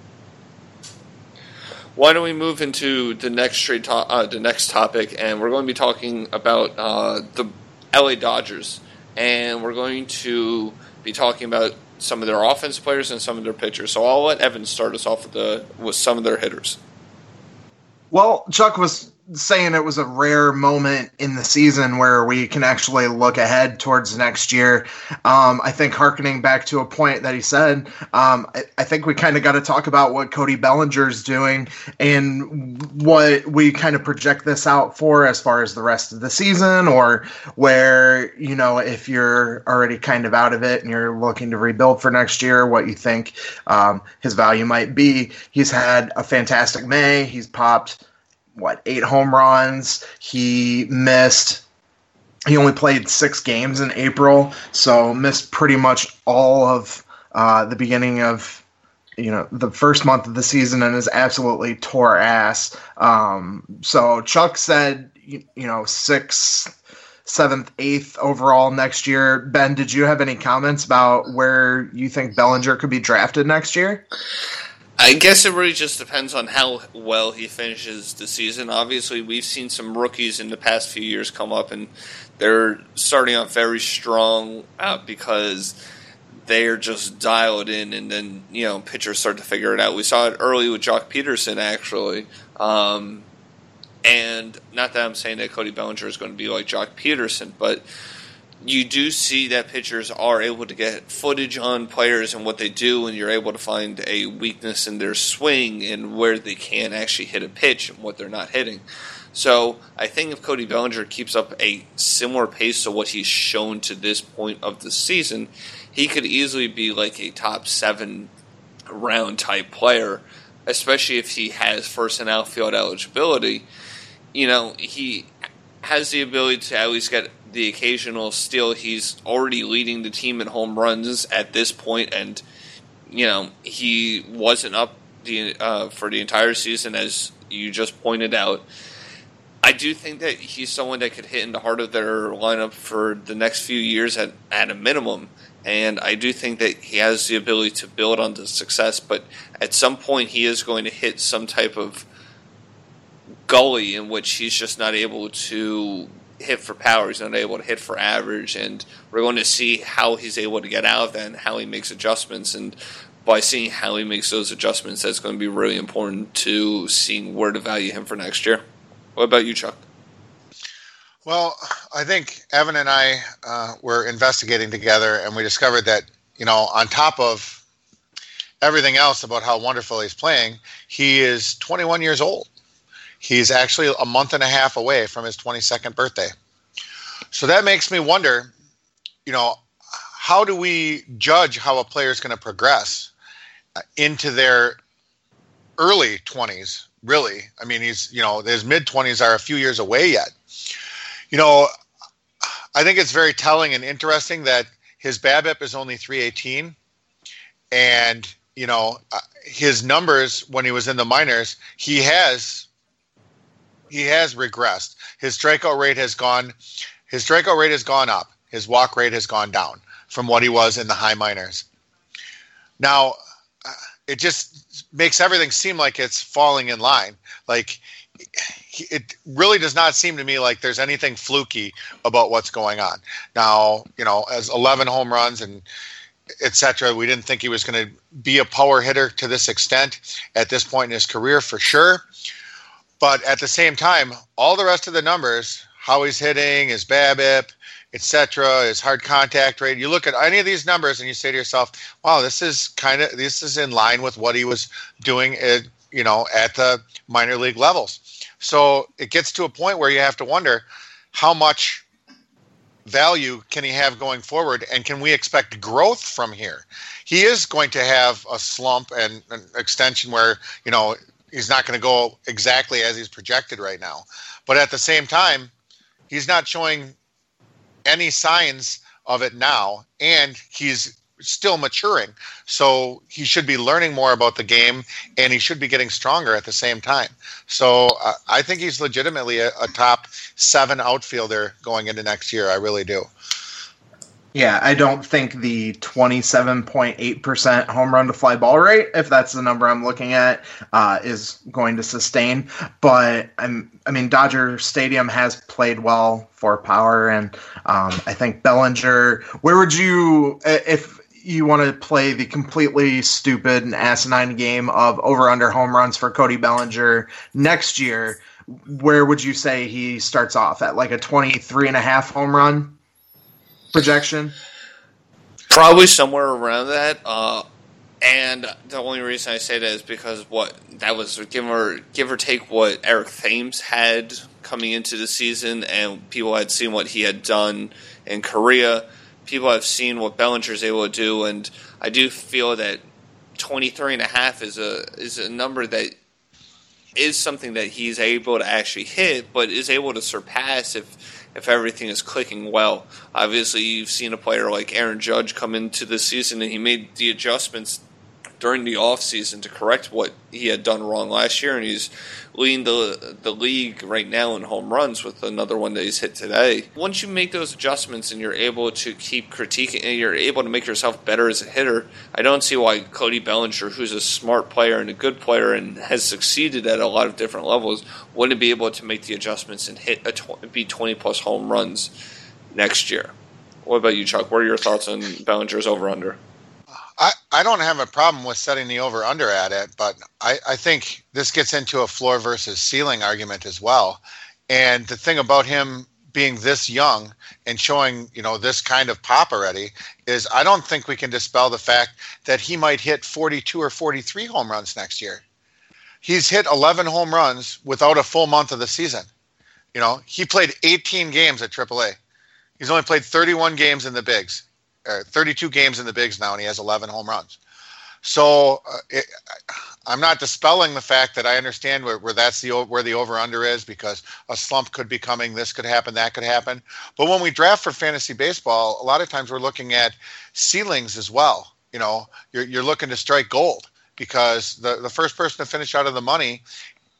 Why don't we move into the next topic, and we're going to be talking about the LA Dodgers, and we're going to be talking about some of their offensive players and some of their pitchers. So I'll let Evan start us off with some of their hitters. Well, Chuck was saying it was a rare moment in the season where we can actually look ahead towards next year. I think hearkening back to a point that he said, I think we kind of got to talk about what Cody Bellinger's doing and what we kind of project this out for as far as the rest of the season, or where, if you're already kind of out of it and you're looking to rebuild for next year, what you think his value might be. He's had a fantastic May. He's popped 8 home runs. He only played 6 games in April, so missed pretty much all of the beginning of the first month of the season, and has absolutely tore ass. So Chuck said 6th, 7th, 8th overall next year. Ben, did you have any comments about where you think Bellinger could be drafted next year? I guess it really just depends on how well he finishes the season. Obviously, we've seen some rookies in the past few years come up, and they're starting off very strong because they're just dialed in, and then, pitchers start to figure it out. We saw it early with Jock Peterson, actually. And not that I'm saying that Cody Bellinger is going to be like Jock Peterson, but you do see that pitchers are able to get footage on players and what they do, and you're able to find a weakness in their swing and where they can actually hit a pitch and what they're not hitting. So I think if Cody Bellinger keeps up a similar pace to what he's shown to this point of the season, he could easily be like a top 7 round type player, especially if he has first and outfield eligibility. He has the ability to at least get the occasional steal. He's already leading the team in home runs at this point, and he wasn't up for the entire season, as you just pointed out. I do think that he's someone that could hit in the heart of their lineup for the next few years at a minimum. And I do think that he has the ability to build on the success, but at some point he is going to hit some type of gully in which he's just not able to hit for power. He's not able to hit for average, and we're going to see how he's able to get out of that and how he makes adjustments. And by seeing how he makes those adjustments, that's going to be really important to seeing where to value him for next year. What about you, Chuck? Well, I think Evan and I were investigating together, and we discovered that, on top of everything else about how wonderful he's playing, he is 21 years old. He's actually a month and a half away from his 22nd birthday. So that makes me wonder, how do we judge how a player is going to progress into their early 20s, really? I mean, his mid-20s are a few years away yet. I think it's very telling and interesting that his BABIP is only 318, and his numbers when he was in the minors, he has regressed. His strikeout rate has gone up. His walk rate has gone down from what he was in the high minors. Now, it just makes everything seem like it's falling in line. Like, it really does not seem to me like there's anything fluky about what's going on. Now, as 11 home runs and et cetera, we didn't think he was going to be a power hitter to this extent at this point in his career for sure. But at the same time, all the rest of the numbers, how he's hitting, his BABIP, et cetera, his hard contact rate, you look at any of these numbers and you say to yourself, wow, this is in line with what he was doing at the minor league levels. So it gets to a point where you have to wonder how much value can he have going forward, and can we expect growth from here? He is going to have a slump and an extension where, he's not going to go exactly as he's projected right now. But at the same time, he's not showing any signs of it now, and he's still maturing. So he should be learning more about the game, and he should be getting stronger at the same time. So I think he's legitimately a top 7 outfielder going into next year. I really do. Yeah, I don't think the 27.8% home run to fly ball rate, if that's the number I'm looking at, is going to sustain. But Dodger Stadium has played well for power, and I think Bellinger. Where would you, if you want to play the completely stupid and asinine game of over/under home runs for Cody Bellinger next year, where would you say he starts off at? Like a 23.5 home run projection? Probably somewhere around that. And the only reason I say that is because that was give or take what Eric Thames had coming into the season, and people had seen what he had done in Korea. People have seen what Bellinger's able to do, and I do feel that 23.5 is a number that is something that he's able to actually hit, but is able to surpass if everything is clicking well. Obviously, you've seen a player like Aaron Judge come into the season, and he made the adjustments during the offseason to correct what he had done wrong last year, and he's leading the league right now in home runs with another one that he's hit today. Once you make those adjustments and you're able to keep critiquing and you're able to make yourself better as a hitter, I don't see why Cody Bellinger, who's a smart player and a good player and has succeeded at a lot of different levels, wouldn't be able to make the adjustments and be 20-plus home runs next year. What about you, Chuck? What are your thoughts on Bellinger's over-under? I don't have a problem with setting the over-under at it, but I think this gets into a floor versus ceiling argument as well. And the thing about him being this young and showing, this kind of pop already is I don't think we can dispel the fact that he might hit 42 or 43 home runs next year. He's hit 11 home runs without a full month of the season. He played 18 games at AAA. He's only played 31 games in the bigs. 32 games in the bigs now, and he has 11 home runs. So I'm not dispelling the fact that I understand where the over-under is, because a slump could be coming, this could happen, that could happen. But when we draft for fantasy baseball, a lot of times we're looking at ceilings as well. You're looking to strike gold, because the first person to finish out of the money,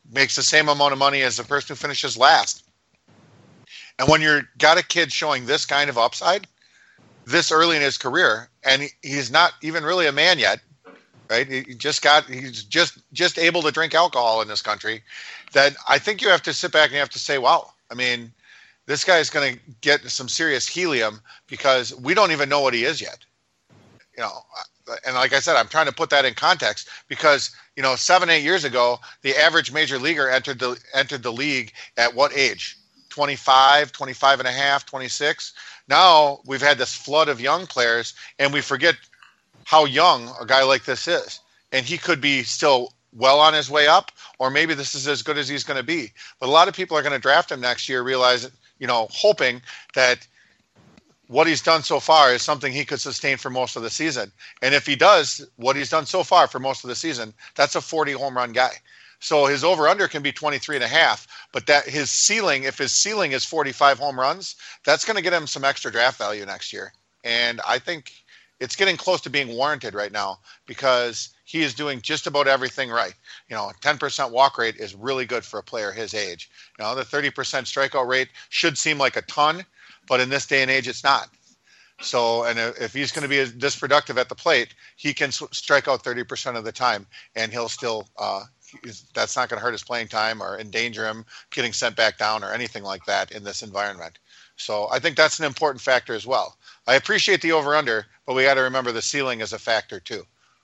makes the same amount of money as the person who finishes last. And when you're got a kid showing this kind of upside this early in his career, and he's not even really a man yet, right? He's just able to drink alcohol in this country, that I think you have to sit back and you have to say, wow, I mean, this guy is going to get some serious helium because we don't even know what he is yet. You know, and like I said, I'm trying to put that in context because, 7-8 years ago, the average major leaguer entered the league at what age? 25, 25 and a half, 26. Now we've had this flood of young players and we forget how young a guy like this is. And he could be still well on his way up, or maybe this is as good as he's going to be. But a lot of people are going to draft him next year, hoping that what he's done so far is something he could sustain for most of the season. And if he does what he's done so far for most of the season, that's a 40 home run guy. So his over-under can be 23 and a half, but if his ceiling is 45 home runs, that's going to get him some extra draft value next year. And I think it's getting close to being warranted right now because he is doing just about everything right. 10% walk rate is really good for a player his age. The 30% strikeout rate should seem like a ton, but in this day and age, it's not. So, and if he's going to be this productive at the plate, he can strike out 30% of the time, and he'll still that's not going to hurt his playing time or endanger him getting sent back down or anything like that in this environment. So I think that's an important factor as well. I appreciate the over-under, but we got to remember the ceiling is a factor too.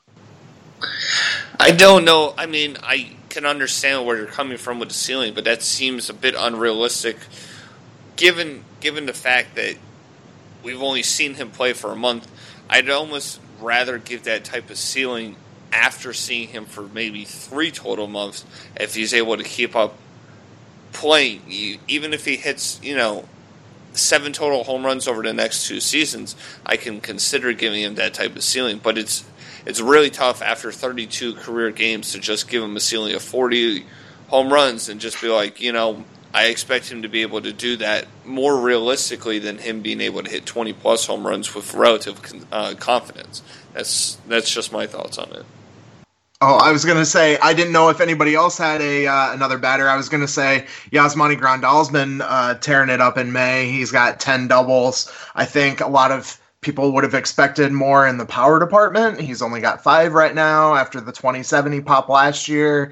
I don't know. I mean, I can understand where you're coming from with the ceiling, but that seems a bit unrealistic given the fact that we've only seen him play for a month. I'd almost rather give that type of ceiling after seeing him for maybe 3 total months, if he's able to keep up playing. Even if he hits, 7 total home runs over the next 2 seasons, I can consider giving him that type of ceiling. But it's really tough after 32 career games to just give him a ceiling of 40 home runs and just be like, I expect him to be able to do that more realistically than him being able to hit 20-plus home runs with relative confidence. That's just my thoughts on it. Oh, I was going to say, I didn't know if anybody else had another batter. I was going to say Yasmani Grandal's been tearing it up in May. He's got 10 doubles. I think a lot of people would have expected more in the power department. He's only got 5 right now after the 27 he popped last year.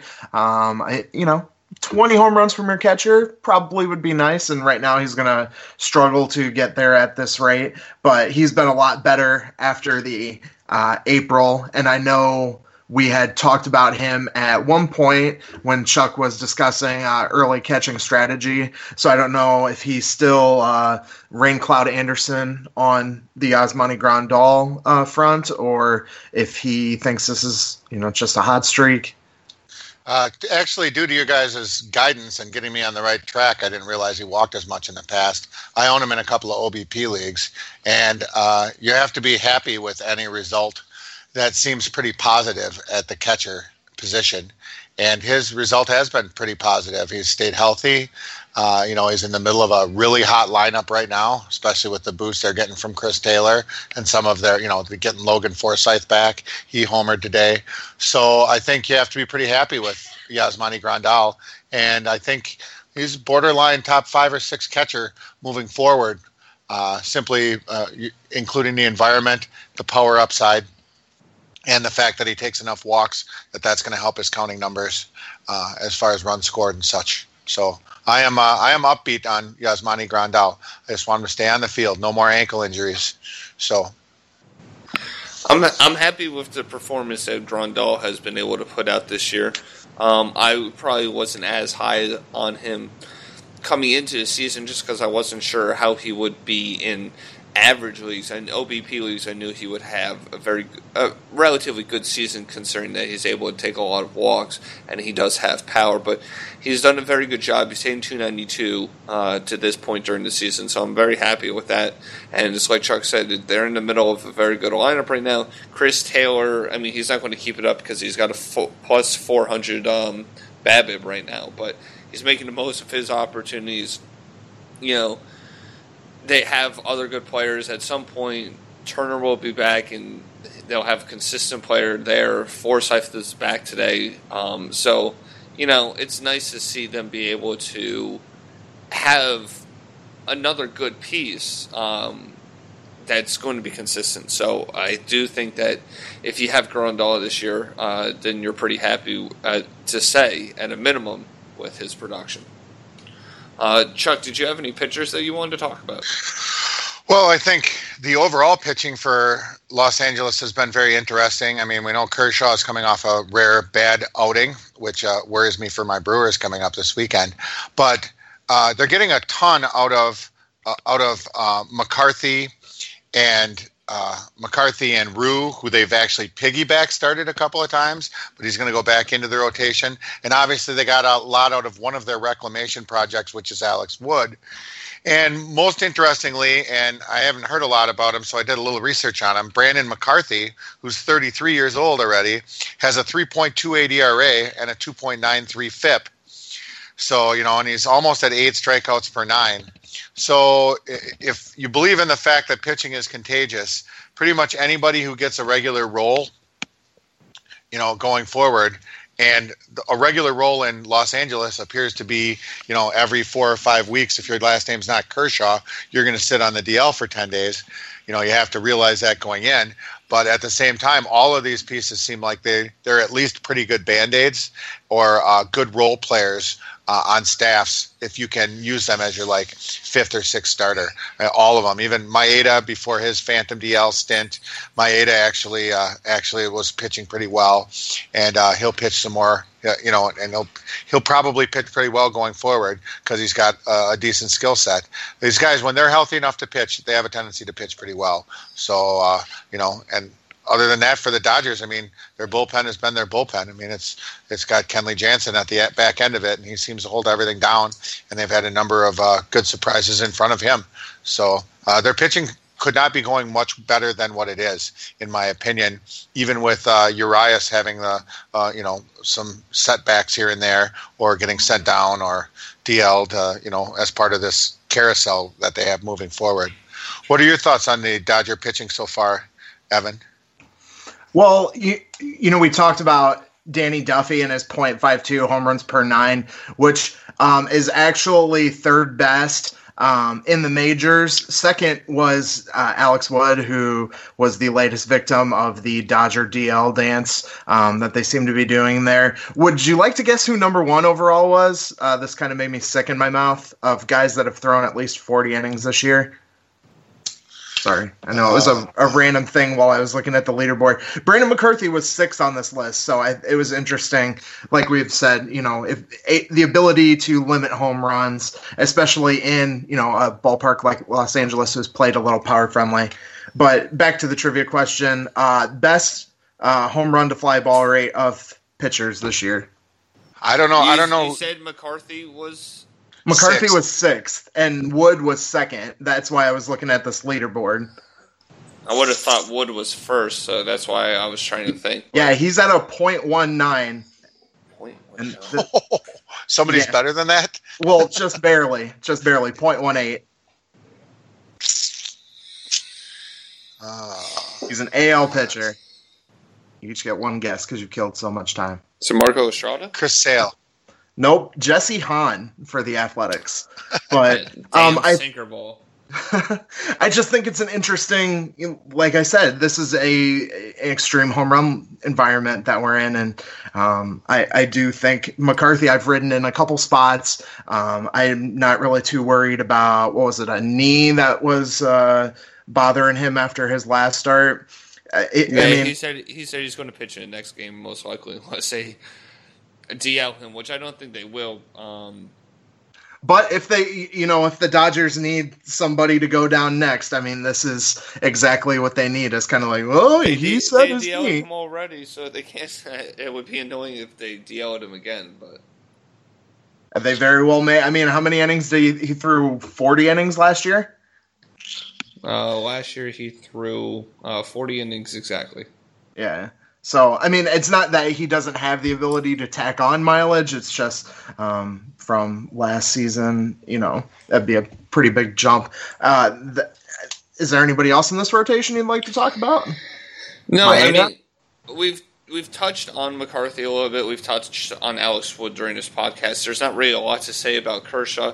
20 home runs from your catcher probably would be nice, and right now he's going to struggle to get there at this rate. But he's been a lot better after the April, and I know we had talked about him at one point when Chuck was discussing early catching strategy. So I don't know if he's still Rain Cloud Anderson on the Yasmani Grandal front, or if he thinks this is just a hot streak. Actually, due to your guys' guidance and getting me on the right track, I didn't realize he walked as much in the past. I own him in a couple of OBP leagues, and you have to be happy with any result that seems pretty positive at the catcher position. And his result has been pretty positive. He's stayed healthy. He's in the middle of a really hot lineup right now, especially with the boost they're getting from Chris Taylor and some of their, they're getting Logan Forsythe back. He homered today. So I think you have to be pretty happy with Yasmani Grandal. And I think he's borderline top 5 or 6 catcher moving forward, simply including the environment, the power upside, and the fact that he takes enough walks that's going to help his counting numbers as far as runs scored and such. So I am upbeat on Yasmani Grandal. I just want him to stay on the field. No more ankle injuries. So I'm happy with the performance that Grandal has been able to put out this year. I probably wasn't as high on him coming into the season just because I wasn't sure how he would be in average leagues and OBP leagues. I knew he would have a relatively good season, considering that he's able to take a lot of walks and he does have power. But he's done a very good job. He's hitting 292 to this point during the season, so I'm very happy with that. And it's like Chuck said, they're in the middle of a very good lineup right now. Chris Taylor, I mean, he's not going to keep it up because he's got a plus 400 BABIP right now, but he's making the most of his opportunities. They have other good players. At some point, Turner will be back, and they'll have a consistent player there. Forsythe is back today. So, it's nice to see them be able to have another good piece that's going to be consistent. So I do think that if you have Grandal this year, then you're pretty happy to say, at a minimum, with his production. Chuck, did you have any pitchers that you wanted to talk about? Well, I think the overall pitching for Los Angeles has been very interesting. I mean, we know Kershaw is coming off a rare bad outing, which worries me for my Brewers coming up this weekend. But they're getting a ton out of McCarthy and Rue, who they've actually piggyback started a couple of times, but he's going to go back into the rotation. And obviously they got a lot out of one of their reclamation projects, which is Alex Wood. And most interestingly, and I haven't heard a lot about him, so I did a little research on him, Brandon McCarthy, who's 33 years old already, has a 3.28 ERA and a 2.93 FIP. So, and he's almost at 8 strikeouts per 9. So if you believe in the fact that pitching is contagious, pretty much anybody who gets a regular role, going forward, and a regular role in Los Angeles appears to be, every 4 or 5 weeks. If your last name's not Kershaw, you're going to sit on the DL for 10 days. You have to realize that going in. But at the same time, all of these pieces seem like they're at least pretty good Band-Aids or good role players on staffs if you can use them as your 5th or 6th starter. All of them, even Maeda before his Phantom DL stint. Maeda actually was pitching pretty well, and he'll pitch some more. And he'll probably pitch pretty well going forward because he's got a decent skill set. These guys, when they're healthy enough to pitch, they have a tendency to pitch pretty well. So and other than that, for the Dodgers, I mean, their bullpen has been their bullpen. I mean, it's got Kenley Jansen at the back end of it, and he seems to hold everything down. And they've had a number of good surprises in front of him. So their pitching could not be going much better than what it is, in my opinion. Even with Urias having some setbacks here and there, or getting sent down or DL'd, as part of this carousel that they have moving forward. What are your thoughts on the Dodger pitching so far, Evan? Well, we talked about Danny Duffy and his .52 home runs per 9, which is actually third best in the majors. Second was Alex Wood, who was the latest victim of the Dodger DL dance that they seem to be doing there. Would you like to guess who number 1 overall was? This kind of made me sick in my mouth, of guys that have thrown at least 40 innings this year. Sorry, I know it was a random thing while I was looking at the leaderboard. Brandon McCarthy was 6th on this list, so it was interesting. Like we had said, if the ability to limit home runs, especially in a ballpark like Los Angeles, who's played a little power friendly. But back to the trivia question: best home run to fly ball rate of pitchers this year. I don't know. You said McCarthy was. McCarthy was 6th, and Wood was 2nd. That's why I was looking at this leaderboard. I would have thought Wood was first, so that's why I was trying to think. Yeah, he's at a .19. Somebody's better than that? Well, just barely. .18. He's an AL pitcher. You each get one guess because you killed so much time. So Marco Estrada? Chris Sale. Nope, Jesse Hahn for the Athletics. But sinker ball. I just think it's an interesting, like I said, this is an extreme home run environment that we're in, and I do think McCarthy I've ridden in a couple spots. I'm not really too worried about, a knee that was bothering him after his last start. He said he's going to pitch in the next game, most likely. Let's say DL him, which I don't think they will. But if if the Dodgers need somebody to go down next, I mean, this is exactly what they need. It's kind of like, he said his DL'd knee. him already, so they can't. It would be annoying if they DL'd him again, but they very well may. I mean, how many innings did he threw? 40 innings last year. Last year he threw 40 innings exactly. Yeah. So, I mean, it's not that he doesn't have the ability to tack on mileage. It's just from last season, that'd be a pretty big jump. Is there anybody else in this rotation you'd like to talk about? No, I mean, we've we've touched on McCarthy a little bit. We've touched on Alex Wood during this podcast. There's not really a lot to say about Kershaw.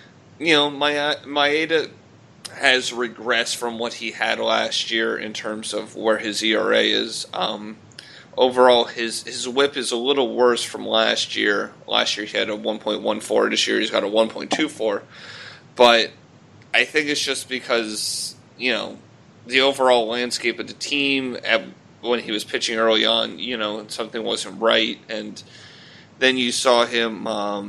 Maeda has regressed from what he had last year in terms of where his ERA is. Overall, his whip is a little worse from last year. Last year he had a 1.14. This year he's got a 1.24. But I think it's just because, the overall landscape of the team when he was pitching early on, something wasn't right. And then you saw him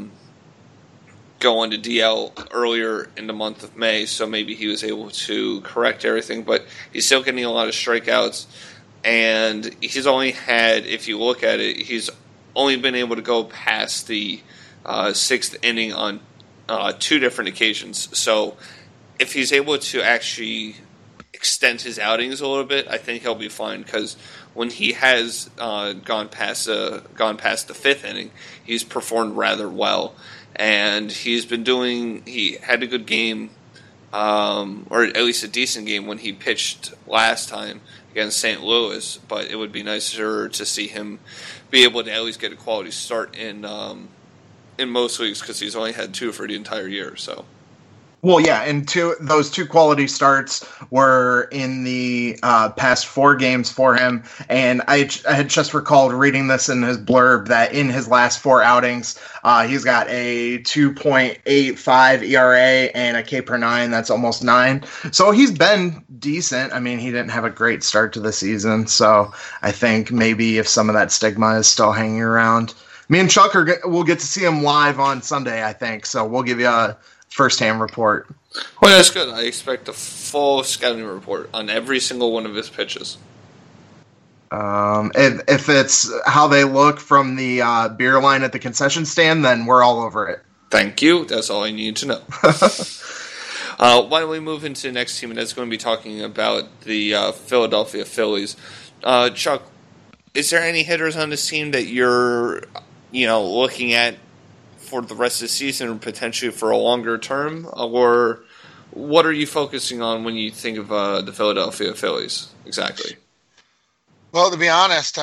go into DL earlier in the month of May, so maybe he was able to correct everything. But he's still getting a lot of strikeouts. And he's only had, if you look at it, he's only been able to go past the sixth inning on 2 different occasions. So if he's able to actually extend his outings a little bit, I think he'll be fine. Because when he has gone past the 5th inning, he's performed rather well, and he had a good game, or at least a decent game when he pitched last time against St. Louis. But it would be nicer to see him be able to at least get a quality start in most leagues, because he's only had 2 for the entire year. So. Well, yeah, and those 2 quality starts were in the past 4 games for him, and I had just recalled reading this in his blurb that in his last 4 outings, he's got a 2.85 ERA and a K per 9 that's almost 9. So he's been decent. I mean, he didn't have a great start to the season, so I think maybe if some of that stigma is still hanging around. Me and Chuck we'll get to see him live on Sunday, I think, so we'll give you a first-hand report. Well, that's good. I expect a full scouting report on every single one of his pitches. If it's how they look from the beer line at the concession stand, then we're all over it. Thank you. That's all I need to know. Why don't we move into the next team, and that's going to be talking about the Philadelphia Phillies. Chuck, is there any hitters on this team that you're looking at for the rest of the season, or potentially for a longer term, or what are you focusing on when you think of the Philadelphia Phillies exactly? Well, to be honest,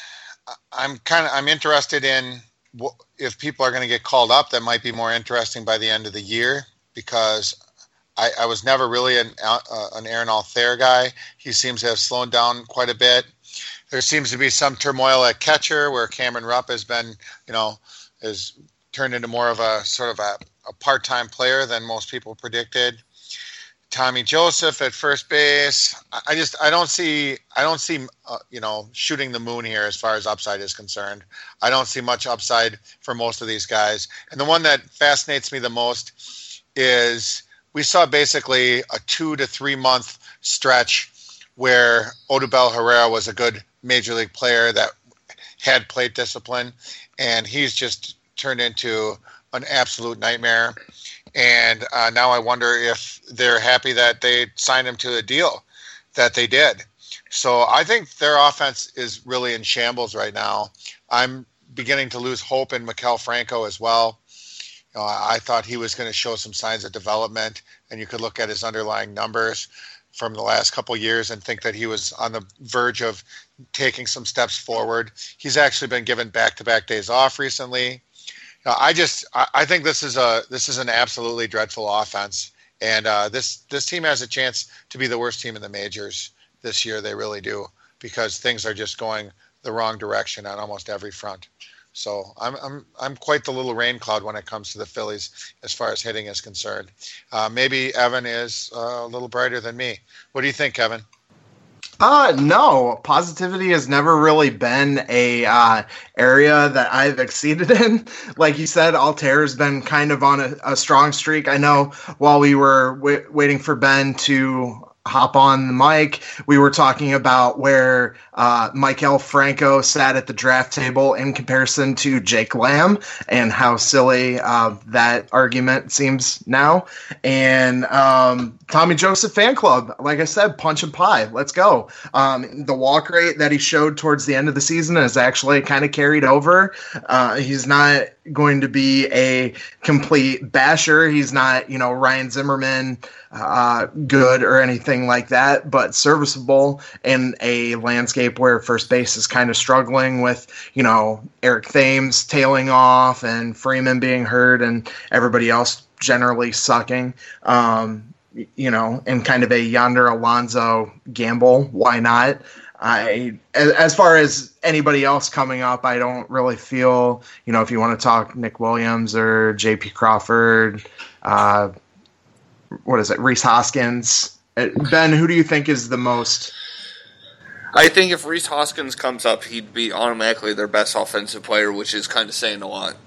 I'm interested in if people are going to get called up. That might be more interesting by the end of the year, because I was never really an Aaron Altherr guy. He seems to have slowed down quite a bit. There seems to be some turmoil at catcher, where Cameron Rupp has been, is turned into more of a sort of a part-time player than most people predicted. Tommy Joseph at first base. I don't see shooting the moon here as far as upside is concerned. I don't see much upside for most of these guys. And the one that fascinates me the most is we saw basically a 2 to 3 month stretch where Odubel Herrera was a good major league player that had plate discipline, and he's just turned into an absolute nightmare. And now I wonder if they're happy that they signed him to a deal that they did. So I think their offense is really in shambles right now. I'm beginning to lose hope in Maikel Franco as well. I thought he was going to show some signs of development, and you could look at his underlying numbers from the last couple of years and think that he was on the verge of taking some steps forward. He's actually been given back-to-back days off recently. I think this is an absolutely dreadful offense, and this team has a chance to be the worst team in the majors this year. They really do, because things are just going the wrong direction on almost every front. So I'm quite the little rain cloud when it comes to the Phillies as far as hitting is concerned. Maybe Evan is a little brighter than me. What do you think, Kevin? No, positivity has never really been a area that I've exceeded in. Like you said, Altherr has been kind of on a strong streak. I know while we were waiting for Ben to hop on the mic, we were talking about where Maikel Franco sat at the draft table in comparison to Jake Lamb, and how silly that argument seems now. And Tommy Joseph fan club, like I said, punch and pie. Let's go. The walk rate that he showed towards the end of the season is actually kind of carried over. He's not going to be a complete basher. He's not, Ryan Zimmerman good or anything like that, but serviceable in a landscape where first base is kind of struggling with, Eric Thames tailing off and Freeman being hurt and everybody else generally sucking. In kind of a Yonder Alonso gamble. Why not? As far as anybody else coming up, I don't really feel, if you want to talk Nick Williams or J.P. Crawford, Rhys Hoskins. Ben, who do you think is the most? I think if Rhys Hoskins comes up, he'd be automatically their best offensive player, which is kind of saying a lot.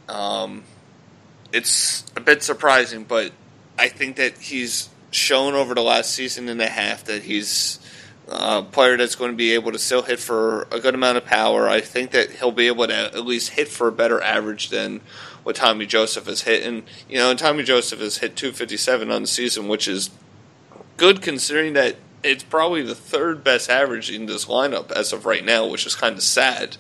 It's a bit surprising, but I think that he's shown over the last season and a half that he's a player that's going to be able to still hit for a good amount of power. I think that he'll be able to at least hit for a better average than what Tommy Joseph has hit. And, Tommy Joseph has hit 257 on the season, which is good considering that it's probably the third best average in this lineup as of right now, which is kind of sad,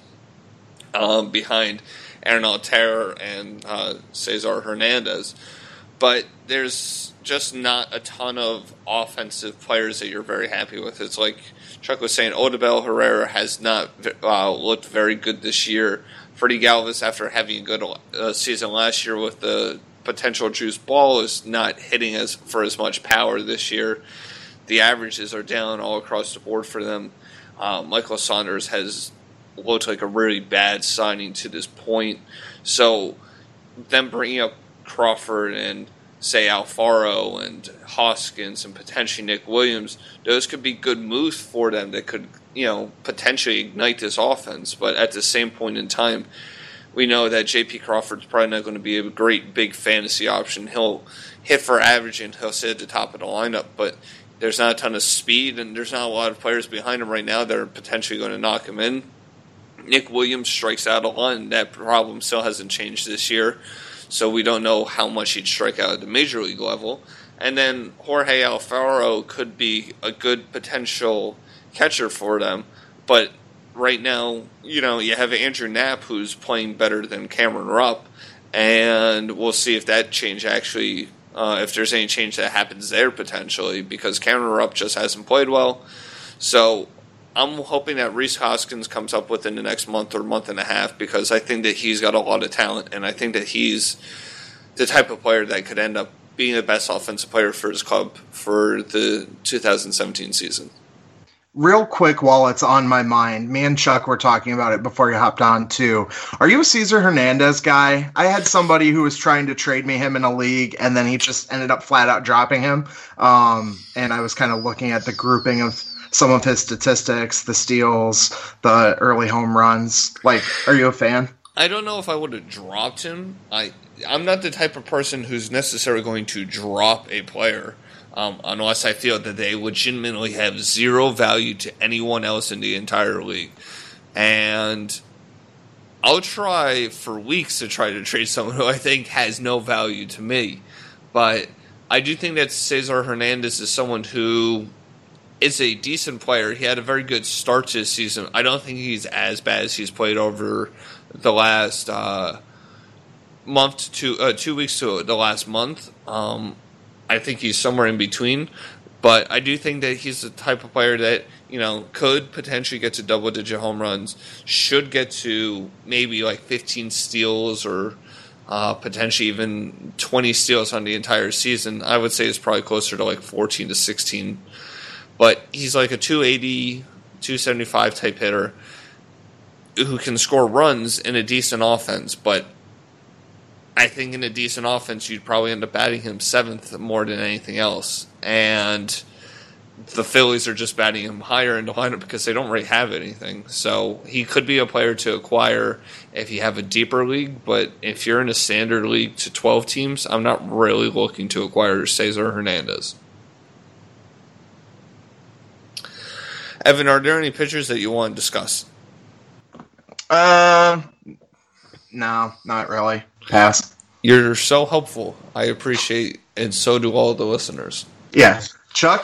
behind Aaron Altherr and Cesar Hernandez. But there's just not a ton of offensive players that you're very happy with. It's like Chuck was saying, Odubel Herrera has not looked very good this year. Freddie Galvis, after having a good season last year with the potential juice ball, is not hitting for as much power this year. The averages are down all across the board for them. Michael Saunders has looked like a really bad signing to this point. So them bringing up Crawford and, say, Alfaro and Hoskins and potentially Nick Williams, those could be good moves for them that could, potentially ignite this offense. But at the same point in time, we know that J.P. Crawford's probably not going to be a great big fantasy option. He'll hit for average and he'll sit at the top of the lineup, but there's not a ton of speed and there's not a lot of players behind him right now that are potentially going to knock him in. Nick Williams strikes out a lot, and that problem still hasn't changed this year. So we don't know how much he'd strike out at the major league level. And then Jorge Alfaro could be a good potential catcher for them. But right now, you have Andrew Knapp who's playing better than Cameron Rupp. And we'll see if that change actually, if there's any change that happens there potentially, because Cameron Rupp just hasn't played well. So I'm hoping that Rhys Hoskins comes up within the next month or month and a half, because I think that he's got a lot of talent, and I think that he's the type of player that could end up being the best offensive player for his club for the 2017 season. Real quick, while it's on my mind, me and Chuck were talking about it before you hopped on too. Are you a Cesar Hernandez guy? I had somebody who was trying to trade me him in a league, and then he just ended up flat out dropping him. And I was kind of looking at the grouping of some of his statistics, the steals, the early home runs. Like, are you a fan? I don't know if I would have dropped him. I'm not the type of person who's necessarily going to drop a player unless I feel that they legitimately have zero value to anyone else in the entire league. And I'll try for weeks to try to trade someone who I think has no value to me. But I do think that Cesar Hernandez is someone who is a decent player. He had a very good start to his season. I don't think he's as bad as he's played over the last month to 2 weeks to the last month. I think he's somewhere in between, but I do think that he's the type of player that could potentially get to double-digit home runs, should get to maybe like 15 steals or potentially even 20 steals on the entire season. I would say it's probably closer to like 14 to 16. But he's like a 280, 275 type hitter who can score runs in a decent offense. But I think in a decent offense, you'd probably end up batting him seventh more than anything else. And the Phillies are just batting him higher in the lineup because they don't really have anything. So he could be a player to acquire if you have a deeper league. But if you're in a standard league to 12 teams, I'm not really looking to acquire Cesar Hernandez. Evan, are there any pitchers that you want to discuss? No, not really. Pass. You're so helpful. I appreciate, and so do all the listeners. Yeah. Chuck,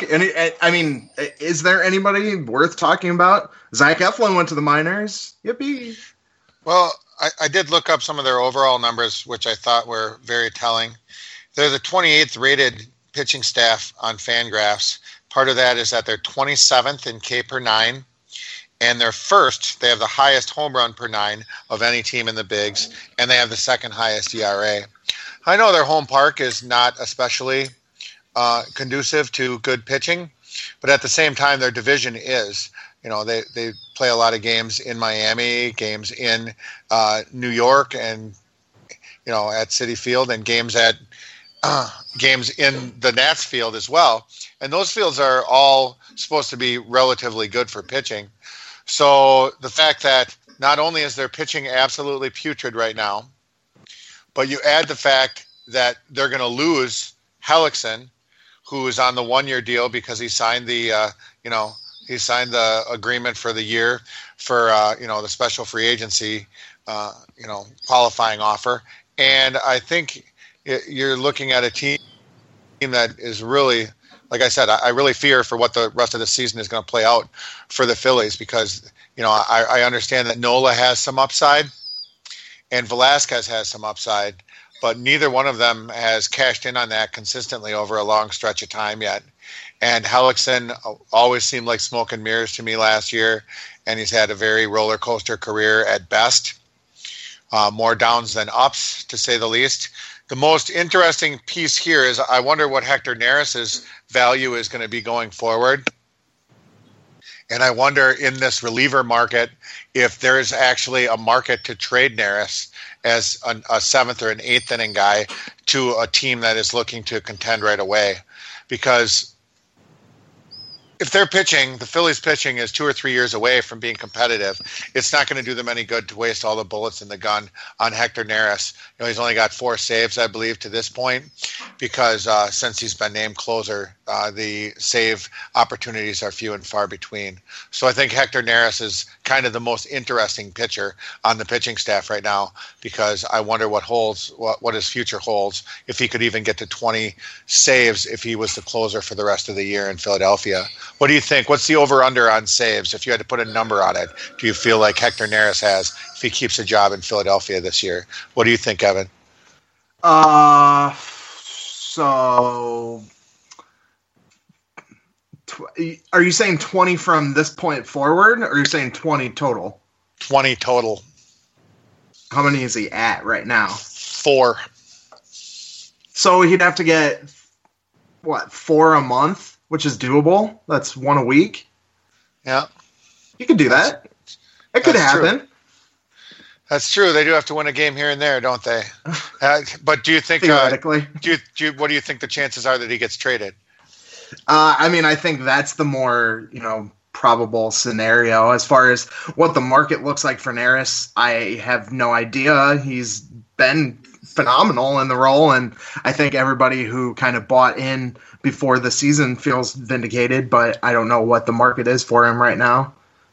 is there anybody worth talking about? Zach Eflin went to the minors. Yippee. Well, I did look up some of their overall numbers, which I thought were very telling. They're the 28th rated pitching staff on Fangraphs. Part of that is that they're 27th in K per nine, and they're first. They have the highest home run per nine of any team in the bigs, and they have the second highest ERA. I know their home park is not especially conducive to good pitching, but at the same time, their division is. You know, they play a lot of games in Miami, games in New York, and you know, at Citi Field, and games in the Nats field as well. And those fields are all supposed to be relatively good for pitching. So the fact that not only is their pitching absolutely putrid right now, but you add the fact that they're going to lose Hellickson, who is on the 1-year deal because he signed the he signed the agreement for the year for the special free agency qualifying offer. And I think you're looking at a team that is really, like I said, I really fear for what the rest of the season is going to play out for the Phillies, because I understand that Nola has some upside and Velasquez has some upside, but neither one of them has cashed in on that consistently over a long stretch of time yet. And Hellickson always seemed like smoke and mirrors to me last year, and he's had a very roller coaster career at best. More downs than ups, to say the least. The most interesting piece here is I wonder what Hector Neris's value is going to be going forward. And I wonder in this reliever market if there is actually a market to trade Neris as a seventh or an eighth inning guy to a team that is looking to contend right away. Because if they're pitching, the Phillies pitching is 2 or 3 years away from being competitive. It's not going to do them any good to waste all the bullets in the gun on Hector Neris. He's only got 4 saves, I believe, to this point, because since he's been named closer, the save opportunities are few and far between. So I think Hector Neris is kind of the most interesting pitcher on the pitching staff right now, because I wonder what his future holds, if he could even get to 20 saves if he was the closer for the rest of the year in Philadelphia. What do you think? What's the over-under on saves? If you had to put a number on it, do you feel like Hector Neris has if he keeps a job in Philadelphia this year? What do you think, Evan? So are you saying 20 from this point forward, or are you saying 20 total? 20 total. How many is he at right now? 4. So he'd have to get, 4 a month? Which is doable. That's 1 a week. Yeah. You could do that. It could happen. True. That's true. They do have to win a game here and there, don't they? But do you think theoretically? What do you think the chances are that he gets traded? I think that's the more probable scenario. As far as what the market looks like for Neris, I have no idea. He's been phenomenal in the role, and I think everybody who kind of bought in before the season feels vindicated, but I don't know what the market is for him right now.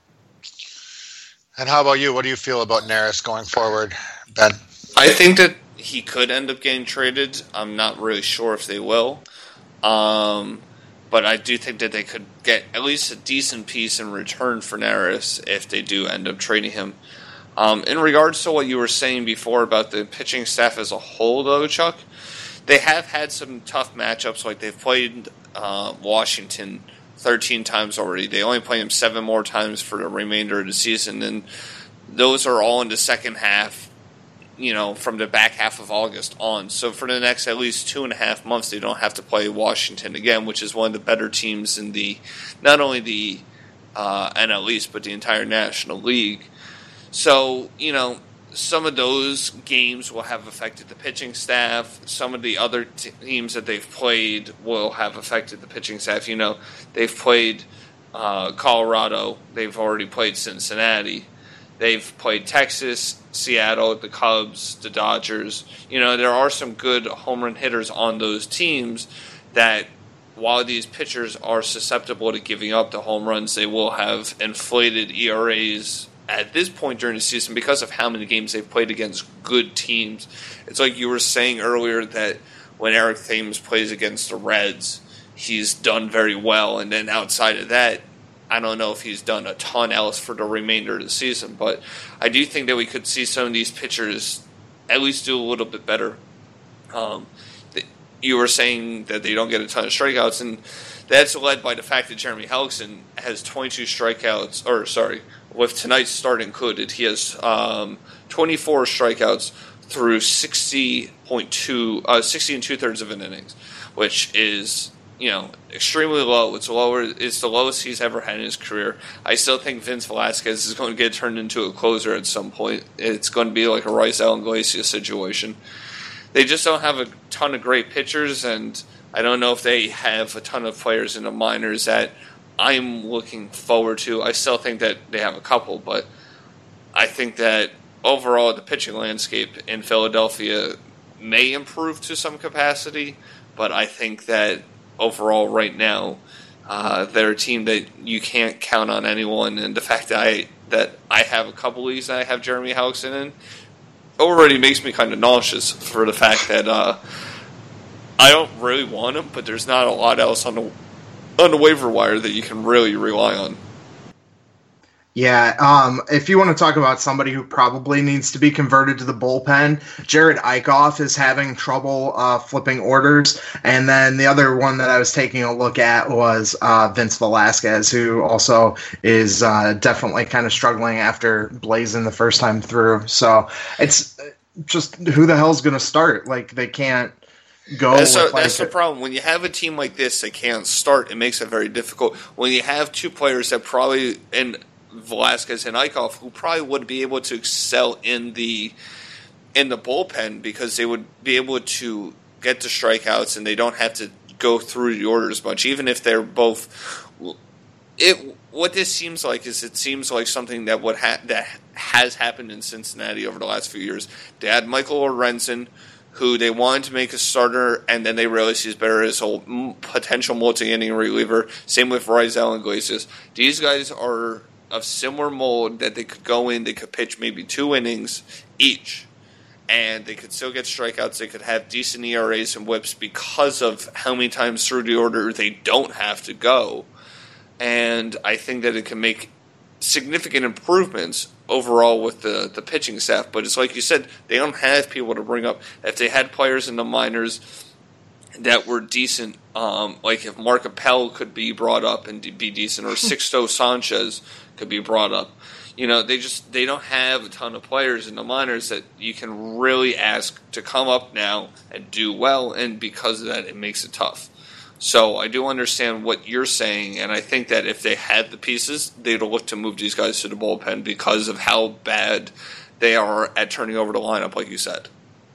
And how about you? What do you feel about Neris going forward, Ben? I think that he could end up getting traded. I'm not really sure if they will. But I do think that they could get at least a decent piece in return for Neris if they do end up trading him. In regards to what you were saying before about the pitching staff as a whole, though, Chuck, they have had some tough matchups. Like they've played Washington 13 times already. They only play him 7 more times for the remainder of the season, and those are all in the second half, from the back half of August on. So for the next at least 2.5 months, they don't have to play Washington again, which is one of the better teams in not only the NL East, but the entire National League. So, some of those games will have affected the pitching staff. Some of the other teams that they've played will have affected the pitching staff. They've played Colorado. They've already played Cincinnati. They've played Texas, Seattle, the Cubs, the Dodgers. There are some good home run hitters on those teams that, while these pitchers are susceptible to giving up the home runs, they will have inflated ERAs at this point during the season because of how many games they've played against good teams. It's like you were saying earlier that when Eric Thames plays against the Reds, he's done very well. And then outside of that, I don't know if he's done a ton else for the remainder of the season, but I do think that we could see some of these pitchers at least do a little bit better. You were saying that they don't get a ton of strikeouts, and that's led by the fact that Jeremy Hellickson has 22 strikeouts, with tonight's start included, he has 24 strikeouts through 60 and 2/3 of an innings, which is, extremely low. It's the lowest he's ever had in his career. I still think Vince Velasquez is going to get turned into a closer at some point. It's going to be like a Raisel Iglesias situation. They just don't have a ton of great pitchers, and I don't know if they have a ton of players in the minors that I'm looking forward to. I still think that they have a couple, but I think that overall the pitching landscape in Philadelphia may improve to some capacity, but I think that overall right now they're a team that you can't count on anyone, and the fact that I have a couple leagues that I have Jeremy Hellickson in already makes me kind of nauseous for the fact that I don't really want him, but there's not a lot else on the waiver wire that you can really rely on. Yeah, if you want to talk about somebody who probably needs to be converted to the bullpen, Jared Eichhoff is having trouble flipping orders. And then the other one that I was taking a look at was Vince Velasquez, who also is definitely kind of struggling after blazing the first time through. So it's just who the hell's going to start? Like, they can't go. That's the problem. When you have a team like this that can't start, it makes it very difficult. When you have two players that probably – and Velasquez and Eichhoff, who probably would be able to excel in the bullpen because they would be able to get the strikeouts and they don't have to go through the orders much, even if they're both. What this seems like is it seems like something that that has happened in Cincinnati over the last few years. They had Michael Lorenzen, who they wanted to make a starter, and then they realized he's better as a potential multi-inning reliever. Same with Raisel Iglesias. These guys are of similar mold that they could go in, they could pitch maybe 2 innings each, and they could still get strikeouts. They could have decent ERAs and whips because of how many times through the order they don't have to go. And I think that it can make significant improvements overall with the pitching staff. But it's like you said, they don't have people to bring up. If they had players in the minors that were decent, like if Mark Appel could be brought up and be decent, or Sixto Sanchez could be brought up. They don't have a ton of players in the minors that you can really ask to come up now and do well, and because of that, it makes it tough. So I do understand what you're saying, and I think that if they had the pieces, they'd look to move these guys to the bullpen because of how bad they are at turning over the lineup, like you said.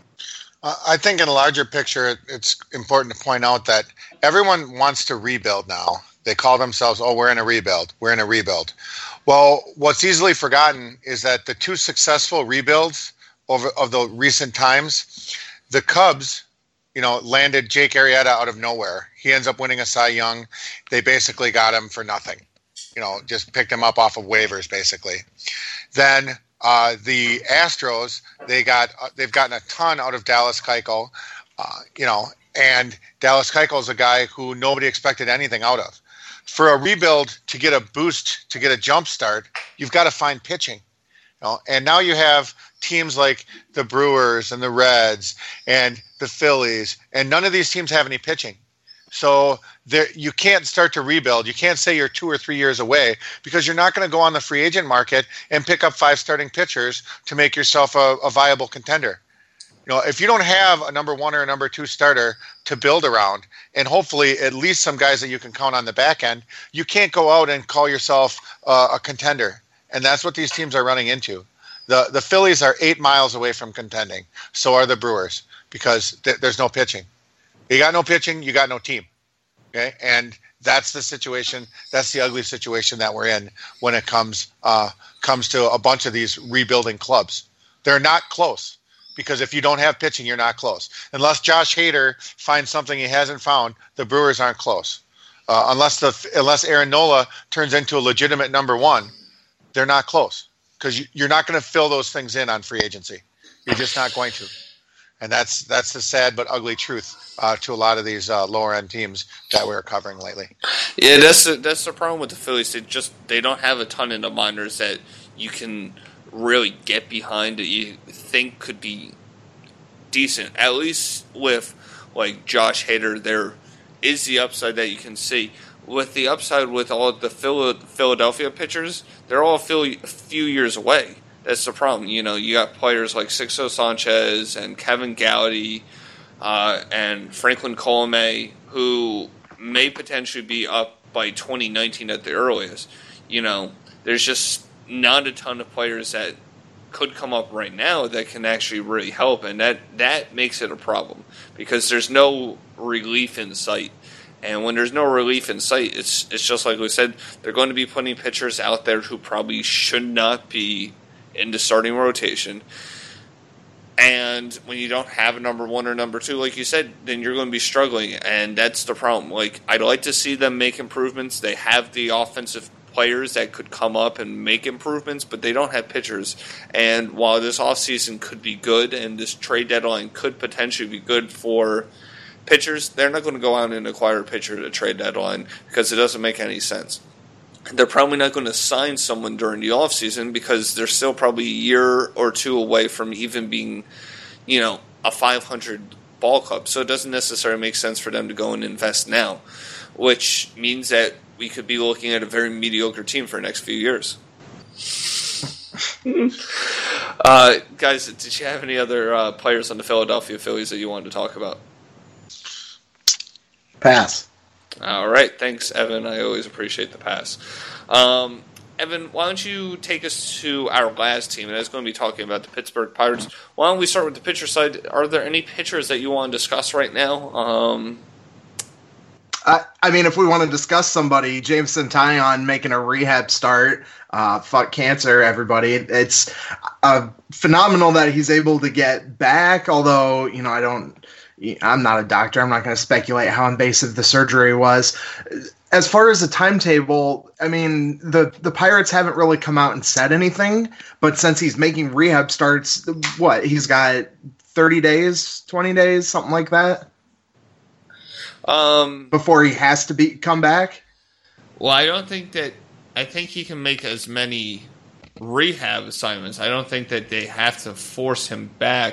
I think in a larger picture, it's important to point out that everyone wants to rebuild now. They call themselves, we're in a rebuild. We're in a rebuild. Well, what's easily forgotten is that the 2 successful rebuilds of the recent times, the Cubs, landed Jake Arrieta out of nowhere. He ends up winning a Cy Young. They basically got him for nothing. Just picked him up off of waivers, basically. Then the Astros, they've gotten a ton out of Dallas Keuchel, and Dallas Keuchel is a guy who nobody expected anything out of. For a rebuild to get a boost, to get a jump start, you've got to find pitching. And now you have teams like the Brewers and the Reds and the Phillies, and none of these teams have any pitching. So you can't start to rebuild. You can't say you're 2 or 3 years away, because you're not going to go on the free agent market and pick up 5 starting pitchers to make yourself a viable contender. If you don't have a number 1 or a number 2 starter to build around, and hopefully at least some guys that you can count on the back end, you can't go out and call yourself a contender. And that's what these teams are running into. The Phillies are 8 miles away from contending. So are the Brewers, because there's no pitching. You got no pitching, you got no team. Okay, and that's the situation. That's the ugly situation that we're in when it comes to a bunch of these rebuilding clubs. They're not close, because if you don't have pitching, you're not close. Unless Josh Hader finds something he hasn't found, the Brewers aren't close. Unless Aaron Nola turns into a legitimate number 1, they're not close, because you're not going to fill those things in on free agency. You're just not going to. And that's the sad but ugly truth to a lot of these lower end teams that we're covering lately. Yeah, that's the problem with the Phillies. They don't have a ton in the minors that you can really get behind that you think could be decent. At least with like Josh Hader, there is the upside that you can see. With the upside with all of the Philadelphia pitchers, they're all a few years away. That's the problem. You got players like Sixto Sanchez and Kevin Gaudi and Franklin Colomé who may potentially be up by 2019 at the earliest. There's just not a ton of players that could come up right now that can actually really help, and that makes it a problem because there's no relief in sight. And when there's no relief in sight, it's just like we said, they're going to be putting pitchers out there who probably should not be in the starting rotation. And when you don't have a number one or number two, like you said, then you're going to be struggling, and that's the problem. Like, I'd like to see them make improvements. They have the offensive players that could come up and make improvements, but they don't have pitchers. And while this offseason could be good and this trade deadline could potentially be good for pitchers, they're not going to go out and acquire a pitcher at a trade deadline because it doesn't make any sense. They're probably not going to sign someone during the offseason because they're still probably a year or two away from even being, a 500 ball club. So it doesn't necessarily make sense for them to go and invest now, which means that we could be looking at a very mediocre team for the next few years. Guys, did you have any other players on the Philadelphia Phillies that you wanted to talk about? Pass. All right. Thanks, Evan. I always appreciate the pass. Evan, why don't you take us to our last team, and that's going to be talking about the Pittsburgh Pirates. Why don't we start with the pitcher side? Are there any pitchers that you want to discuss right now? I mean, if we want to discuss somebody, Jameson Taillon making a rehab start, fuck cancer, everybody. It's phenomenal that he's able to get back, although, I'm not a doctor. I'm not going to speculate how invasive the surgery was. As far as the timetable, I mean, the Pirates haven't really come out and said anything, but since he's making rehab starts, he's got 30 days, 20 days, something like that? Before he has to come back? Well, I think he can make as many rehab assignments. I don't think that they have to force him back.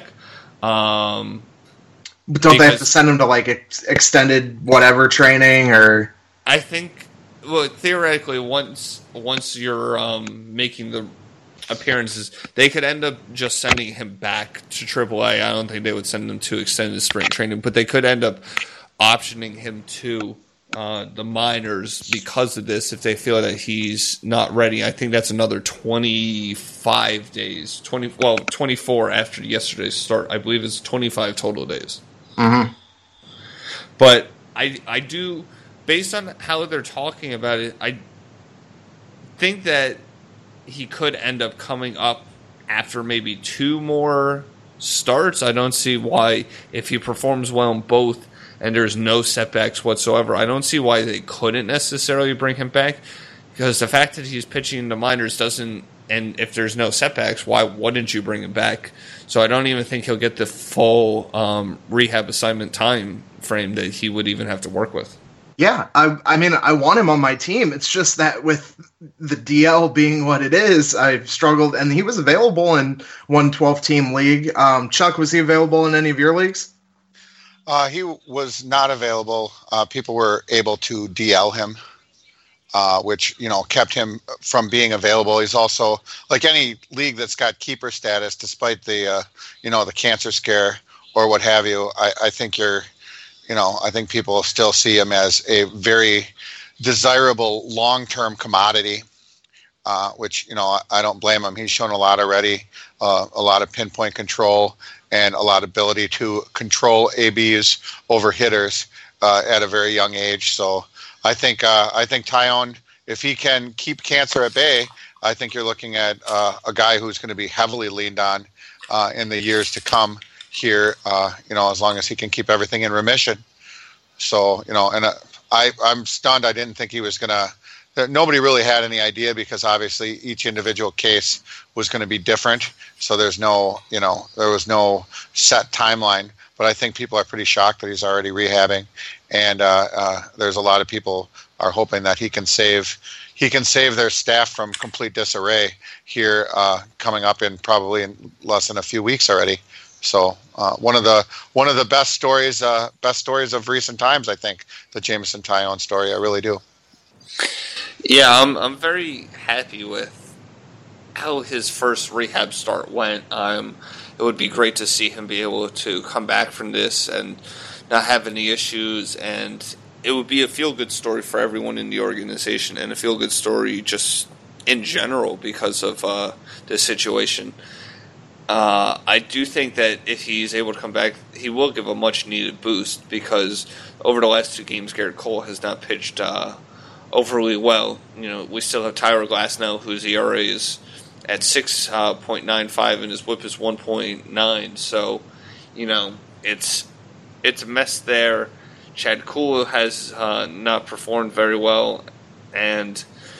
But don't they have to send him to extended whatever training or? I think, theoretically, once you're making the appearances, they could end up just sending him back to AAA. I don't think they would send him to extended spring training, but they could end up optioning him to the minors because of this if they feel that he's not ready. I think that's another 25 days, 24 after yesterday's start. I believe it's 25 total days. Mm-hmm. But I do, based on how they're talking about it, I think that he could end up coming up after maybe 2 more starts. I don't see why, if he performs well in both and there's no setbacks whatsoever, I don't see why they couldn't necessarily bring him back, because the fact that he's pitching in the minors doesn't, and if there's no setbacks, why wouldn't you bring him back? So I don't even think he'll get the full rehab assignment time frame that he would even have to work with. Yeah, I mean, I want him on my team. It's just that with the DL being what it is, I've struggled, and he was available in one 12-team league. Chuck, was he available in any of your leagues? He was not available. People were able to DL him, which, kept him from being available. He's also, like any league that's got keeper status, despite the, the cancer scare or what have you, I think I think people still see him as a very desirable long-term commodity, which, I don't blame him. He's shown a lot already, a lot of pinpoint control and a lot of ability to control ABs over hitters at a very young age. So I think Taillon, if he can keep cancer at bay, I think you're looking at a guy who's going to be heavily leaned on in the years to come here, as long as he can keep everything in remission. So, and I'm stunned. I didn't think he was going to nobody really had any idea because obviously each individual case was going to be different. So there was no set timeline. But I think people are pretty shocked that he's already rehabbing, and there's a lot of people are hoping that he can save their staff from complete disarray here coming up in probably in less than a few weeks already. So one of the best stories of recent times, I think, the Jameson Taillon story. I really do. Yeah, I'm very happy with how his first rehab start went. It would be great to see him be able to come back from this and not have any issues, and it would be a feel-good story for everyone in the organization and a feel-good story just in general because of this situation. I do think that if he's able to come back, he will give a much-needed boost because over the last 2 games, Garrett Cole has not pitched overly well. We still have Tyler Glasnow, whose ERA is at 6.95 and his WHIP is 1.9. So, it's a mess there. Chad Kuhl has not performed very well, and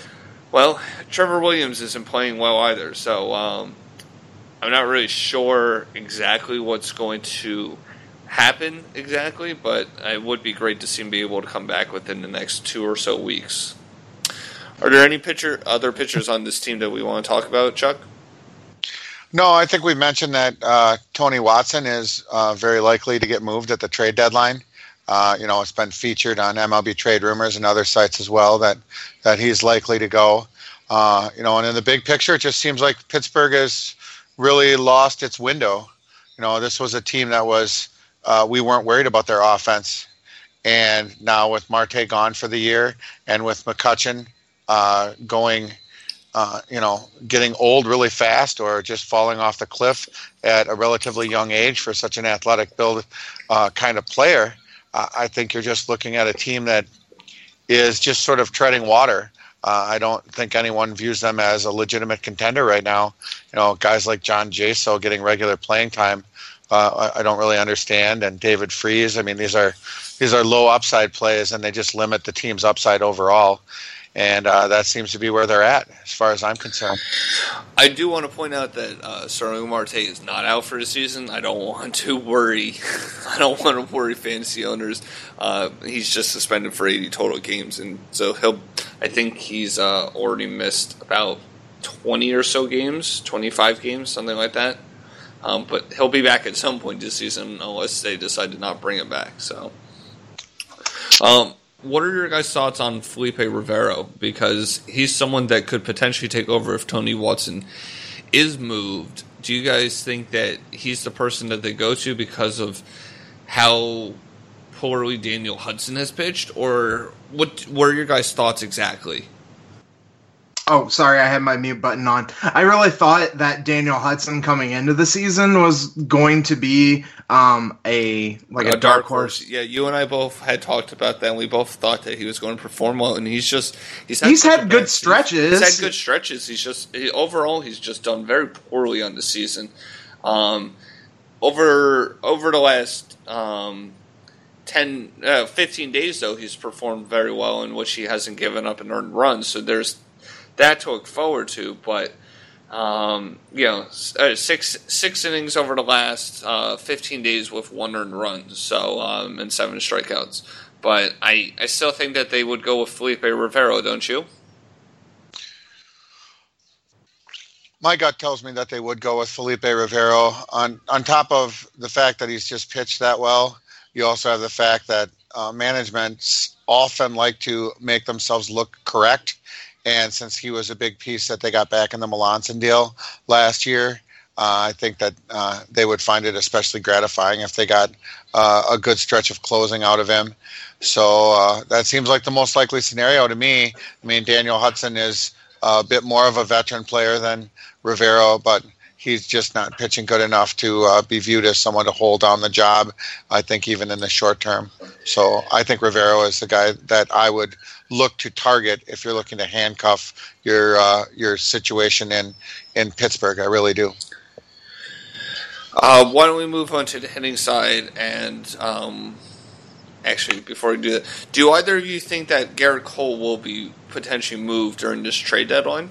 Trevor Williams isn't playing well either. So I'm not really sure exactly what's going to happen exactly, but it would be great to see him be able to come back within the next 2 or so weeks. Are there any other pitchers on this team that we want to talk about, Chuck? No, I think we mentioned that Tony Watson is very likely to get moved at the trade deadline. It's been featured on MLB Trade Rumors and other sites as well that he's likely to go. And in the big picture, it just seems like Pittsburgh has really lost its window. This was a team that was we weren't worried about their offense, and now with Marte gone for the year and with McCutchen going, getting old really fast or just falling off the cliff at a relatively young age for such an athletic build kind of player, I think you're just looking at a team that is just sort of treading water. I don't think anyone views them as a legitimate contender right now. Guys like John Jaso getting regular playing time, I don't really understand. And David Freese, I mean, these are low upside plays, and they just limit the team's upside overall. And that seems to be where they're at, as far as I'm concerned. I do want to point out that Starling Marte is not out for the season. I don't want to worry fantasy owners. He's just suspended for 80 total games, and so I think he's already missed about 20 or so games, 25 games, something like that. But he'll be back at some point this season, unless they decide to not bring him back. So. What are your guys' thoughts on Felipe Rivero? Because he's someone that could potentially take over if Tony Watson is moved. Do you guys think that he's the person that they go to because of how poorly Daniel Hudson has pitched? Or what are your guys' thoughts exactly? Oh, sorry, I had my mute button on. I really thought that Daniel Hudson coming into the season was going to be a dark horse. Yeah, you and I both had talked about that, and we both thought that he was going to perform well, and he's had good stretches. He's had good stretches. Overall, he's just done very poorly on the season. Over the last 15 days, though, he's performed very well, in which he hasn't given up an earned run. So there's that to look forward to, but 6 innings over the last 15 days with 1 earned run, so and 7 strikeouts. But I still think that they would go with Felipe Rivero, don't you? My gut tells me that they would go with Felipe Rivero. On top of the fact that he's just pitched that well, you also have the fact that managements often like to make themselves look correct. And since he was a big piece that they got back in the Melanson deal last year, I think that they would find it especially gratifying if they got a good stretch of closing out of him. So that seems like the most likely scenario to me. I mean, Daniel Hudson is a bit more of a veteran player than Rivero, but he's just not pitching good enough to be viewed as someone to hold down the job, I think, even in the short term. So I think Rivero is the guy that I would look to target if you're looking to handcuff your situation in Pittsburgh. I really do. Why don't we move on to the hitting side and Actually, before we do that, do either of you think that Garrett Cole will be potentially moved during this trade deadline?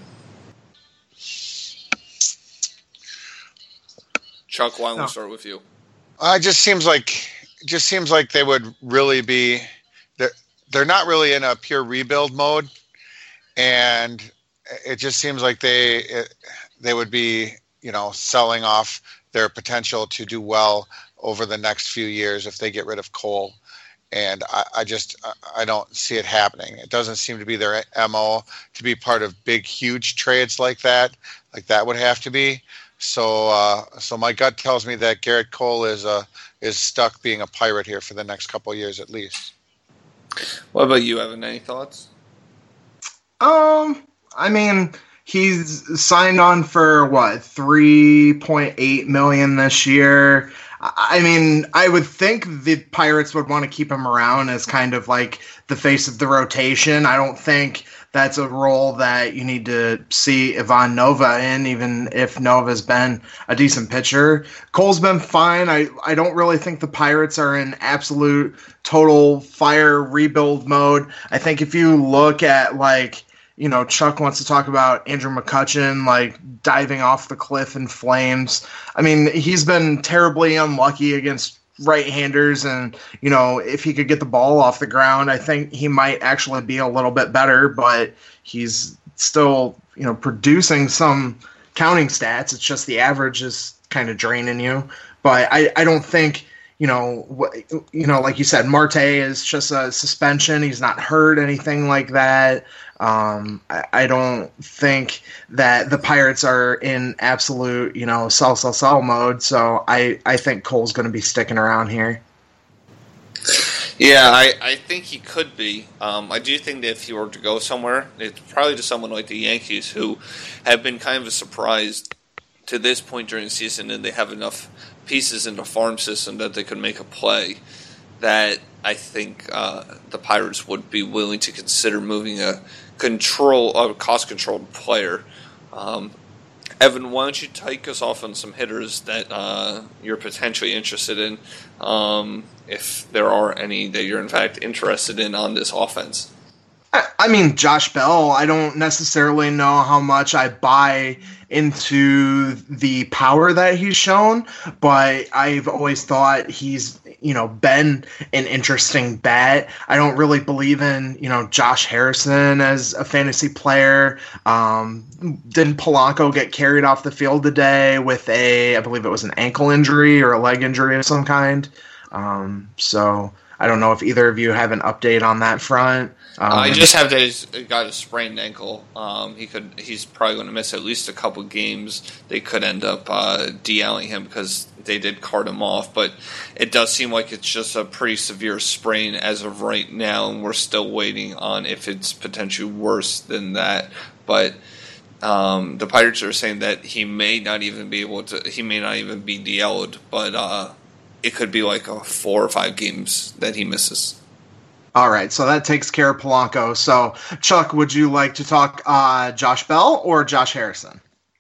Chuck, why don't we start with you? It just seems like they would really be. They're not really in a pure rebuild mode, and it just seems like they would be, selling off their potential to do well over the next few years if they get rid of Cole. And I don't see it happening. It doesn't seem to be their MO to be part of big, huge trades like that. Like that would have to be. So my gut tells me that Garrett Cole is stuck being a Pirate here for the next couple of years at least. What about you, Evan? Any thoughts? I mean, he's signed on for $3.8 million this year. I mean, I would think the Pirates would want to keep him around as kind of like the face of the rotation. I don't think that's a role that you need to see Ivan Nova in, even if Nova's been a decent pitcher. Cole's been fine. I don't really think the Pirates are in absolute total fire rebuild mode. I think if you look at Chuck wants to talk about Andrew McCutchen, diving off the cliff in flames. I mean, he's been terribly unlucky against right-handers, and, if he could get the ball off the ground, I think he might actually be a little bit better, but he's still, producing some counting stats. It's just the average is kind of draining you. But I don't think, like you said, Marte is just a suspension. He's not hurt, anything like that. I don't think that the Pirates are in absolute, sell mode. So I think Cole's going to be sticking around here. Yeah, I think he could be. I do think that if he were to go somewhere, it's probably to someone like the Yankees, who have been kind of a surprise to this point during the season, and they have enough pieces in the farm system that they could make a play that I think the Pirates would be willing to consider moving a cost-controlled player. Evan, why don't you take us off on some hitters that you're potentially interested in, if there are any that you're in fact interested in on this offense? I mean, Josh Bell, I don't necessarily know how much I buy into the power that he's shown, but I've always thought he's, been an interesting bat. I don't really believe in, Josh Harrison as a fantasy player. Didn't Polanco get carried off the field today with I believe it was an ankle injury or a leg injury of some kind? So I don't know if either of you have an update on that front. I just have that he's got a sprained ankle. He's probably going to miss at least a couple games. They could end up DLing him because they did cart him off. But it does seem like it's just a pretty severe sprain as of right now, and we're still waiting on if it's potentially worse than that. But the Pirates are saying that he may not even be DL'd, but it could be like 4 or 5 games that he misses. All right, so that takes care of Polanco. So, Chuck, would you like to talk Josh Bell or Josh Harrison?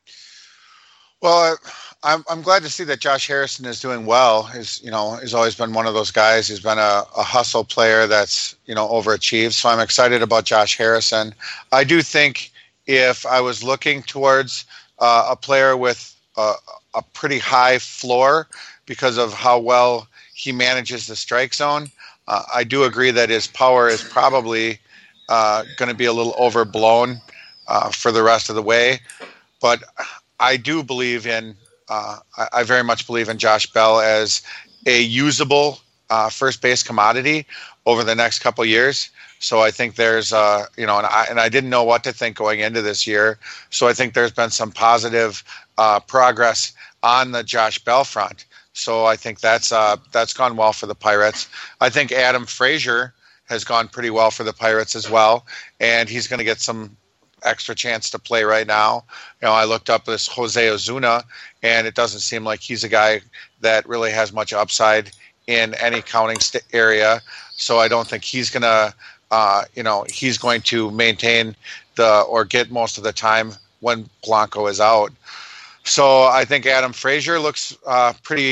Well, I'm glad to see that Josh Harrison is doing well. He's always been one of those guys. He's been a hustle player that's overachieved. So I'm excited about Josh Harrison. I do think if I was looking towards a player with a pretty high floor because of how well he manages the strike zone, I do agree that his power is probably going to be a little overblown for the rest of the way. But I do believe I very much believe in Josh Bell as a usable first base commodity over the next couple of years. So I think there's, and I didn't know what to think going into this year. So I think there's been some positive progress on the Josh Bell front. So I think that's gone well for the Pirates. I think Adam Frazier has gone pretty well for the Pirates as well, and he's going to get some extra chance to play right now. I looked up this Jose Ozuna, and it doesn't seem like he's a guy that really has much upside in any counting area. So I don't think he's going to, he's going to maintain or get most of the time when Polanco is out. So I think Adam Frazier looks pretty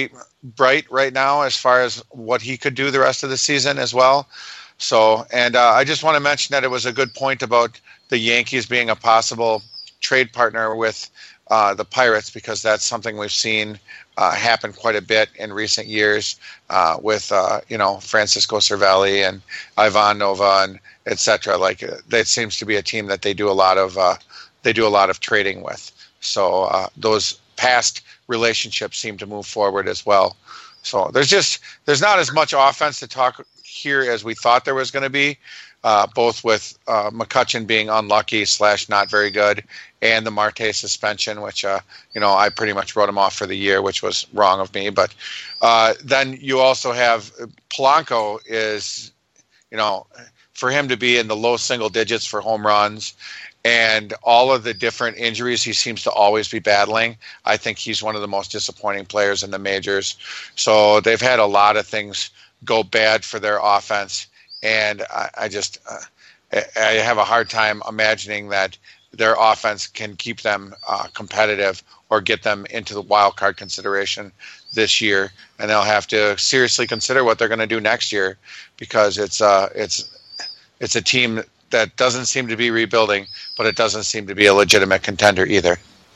bright right now as far as what he could do the rest of the season as well. So, and I just want to mention that it was a good point about the Yankees being a possible trade partner with the Pirates, because that's something we've seen happen quite a bit in recent years with Francisco Cervelli and Ivan Nova and etc. Like that seems to be a team that they do a lot of trading with. So those past relationships seem to move forward as well. So there's not as much offense to talk here as we thought there was going to be, both with McCutchen being unlucky / not very good, and the Marte suspension, which I pretty much wrote him off for the year, which was wrong of me. But then you also have Polanco is, for him to be in the low single digits for home runs and all of the different injuries he seems to always be battling, I think he's one of the most disappointing players in the majors. So they've had a lot of things go bad for their offense, and I have a hard time imagining that their offense can keep them competitive or get them into the wild card consideration this year. And they'll have to seriously consider what they're going to do next year, because it's a team that doesn't seem to be rebuilding, but it doesn't seem to be a legitimate contender either.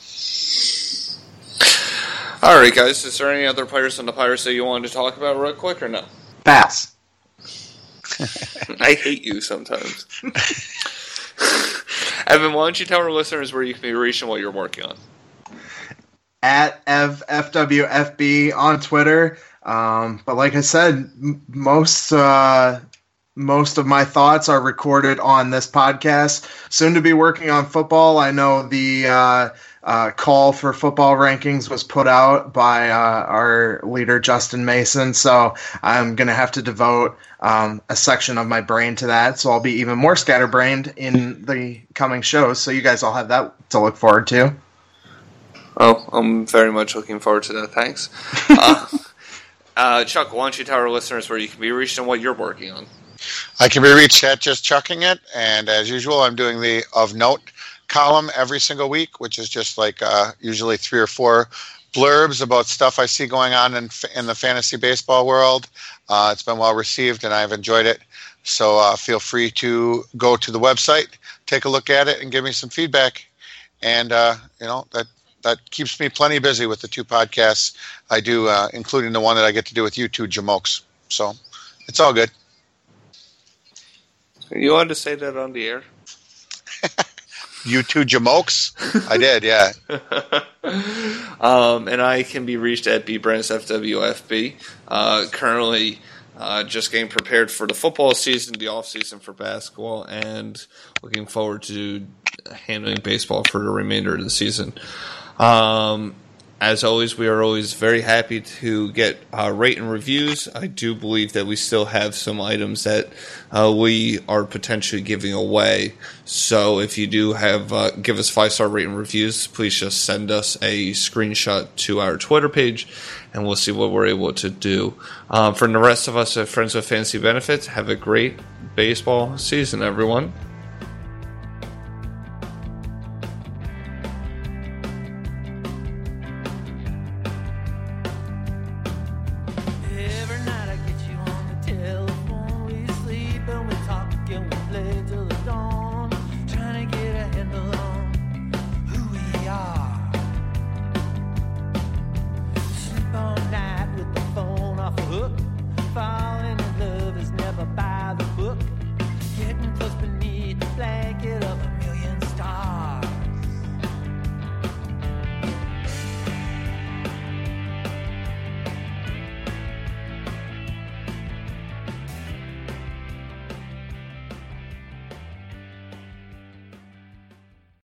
All right, guys. Is there any other players on the Pirates that you wanted to talk about real quick or no? Pass. I hate you sometimes. Evan, why don't you tell our listeners where you can be reached and what you're working on? At FWFB on Twitter. But like I said, most of my thoughts are recorded on this podcast. Soon to be working on football. I know the call for football rankings was put out by our leader, Justin Mason. So I'm going to have to devote a section of my brain to that. So I'll be even more scatterbrained in the coming shows. So you guys all have that to look forward to. Oh, I'm very much looking forward to that. Thanks. Chuck, why don't you tell our listeners where you can be reached and what you're working on? I can be reached at Just Chucking It, and as usual, I'm doing the Of Note column every single week, which is just like usually 3 or 4 blurbs about stuff I see going on in the fantasy baseball world. It's been well received, and I've enjoyed it. So feel free to go to the website, take a look at it, and give me some feedback. And that keeps me plenty busy with the 2 podcasts I do, including the one that I get to do with you 2 jamokes. So it's all good. You wanted to say that on the air? You 2 jamokes? I did, yeah. And I can be reached at BBrennisFWFB. Currently just getting prepared for the football season, the off season for basketball, and looking forward to handling baseball for the remainder of the season. As always, we are always very happy to get rate and reviews. I do believe that we still have some items that we are potentially giving away. So if you do have give us 5-star rate and reviews, please just send us a screenshot to our Twitter page, and we'll see what we're able to do. For the rest of us at Friends with Fantasy Benefits, have a great baseball season, everyone. Far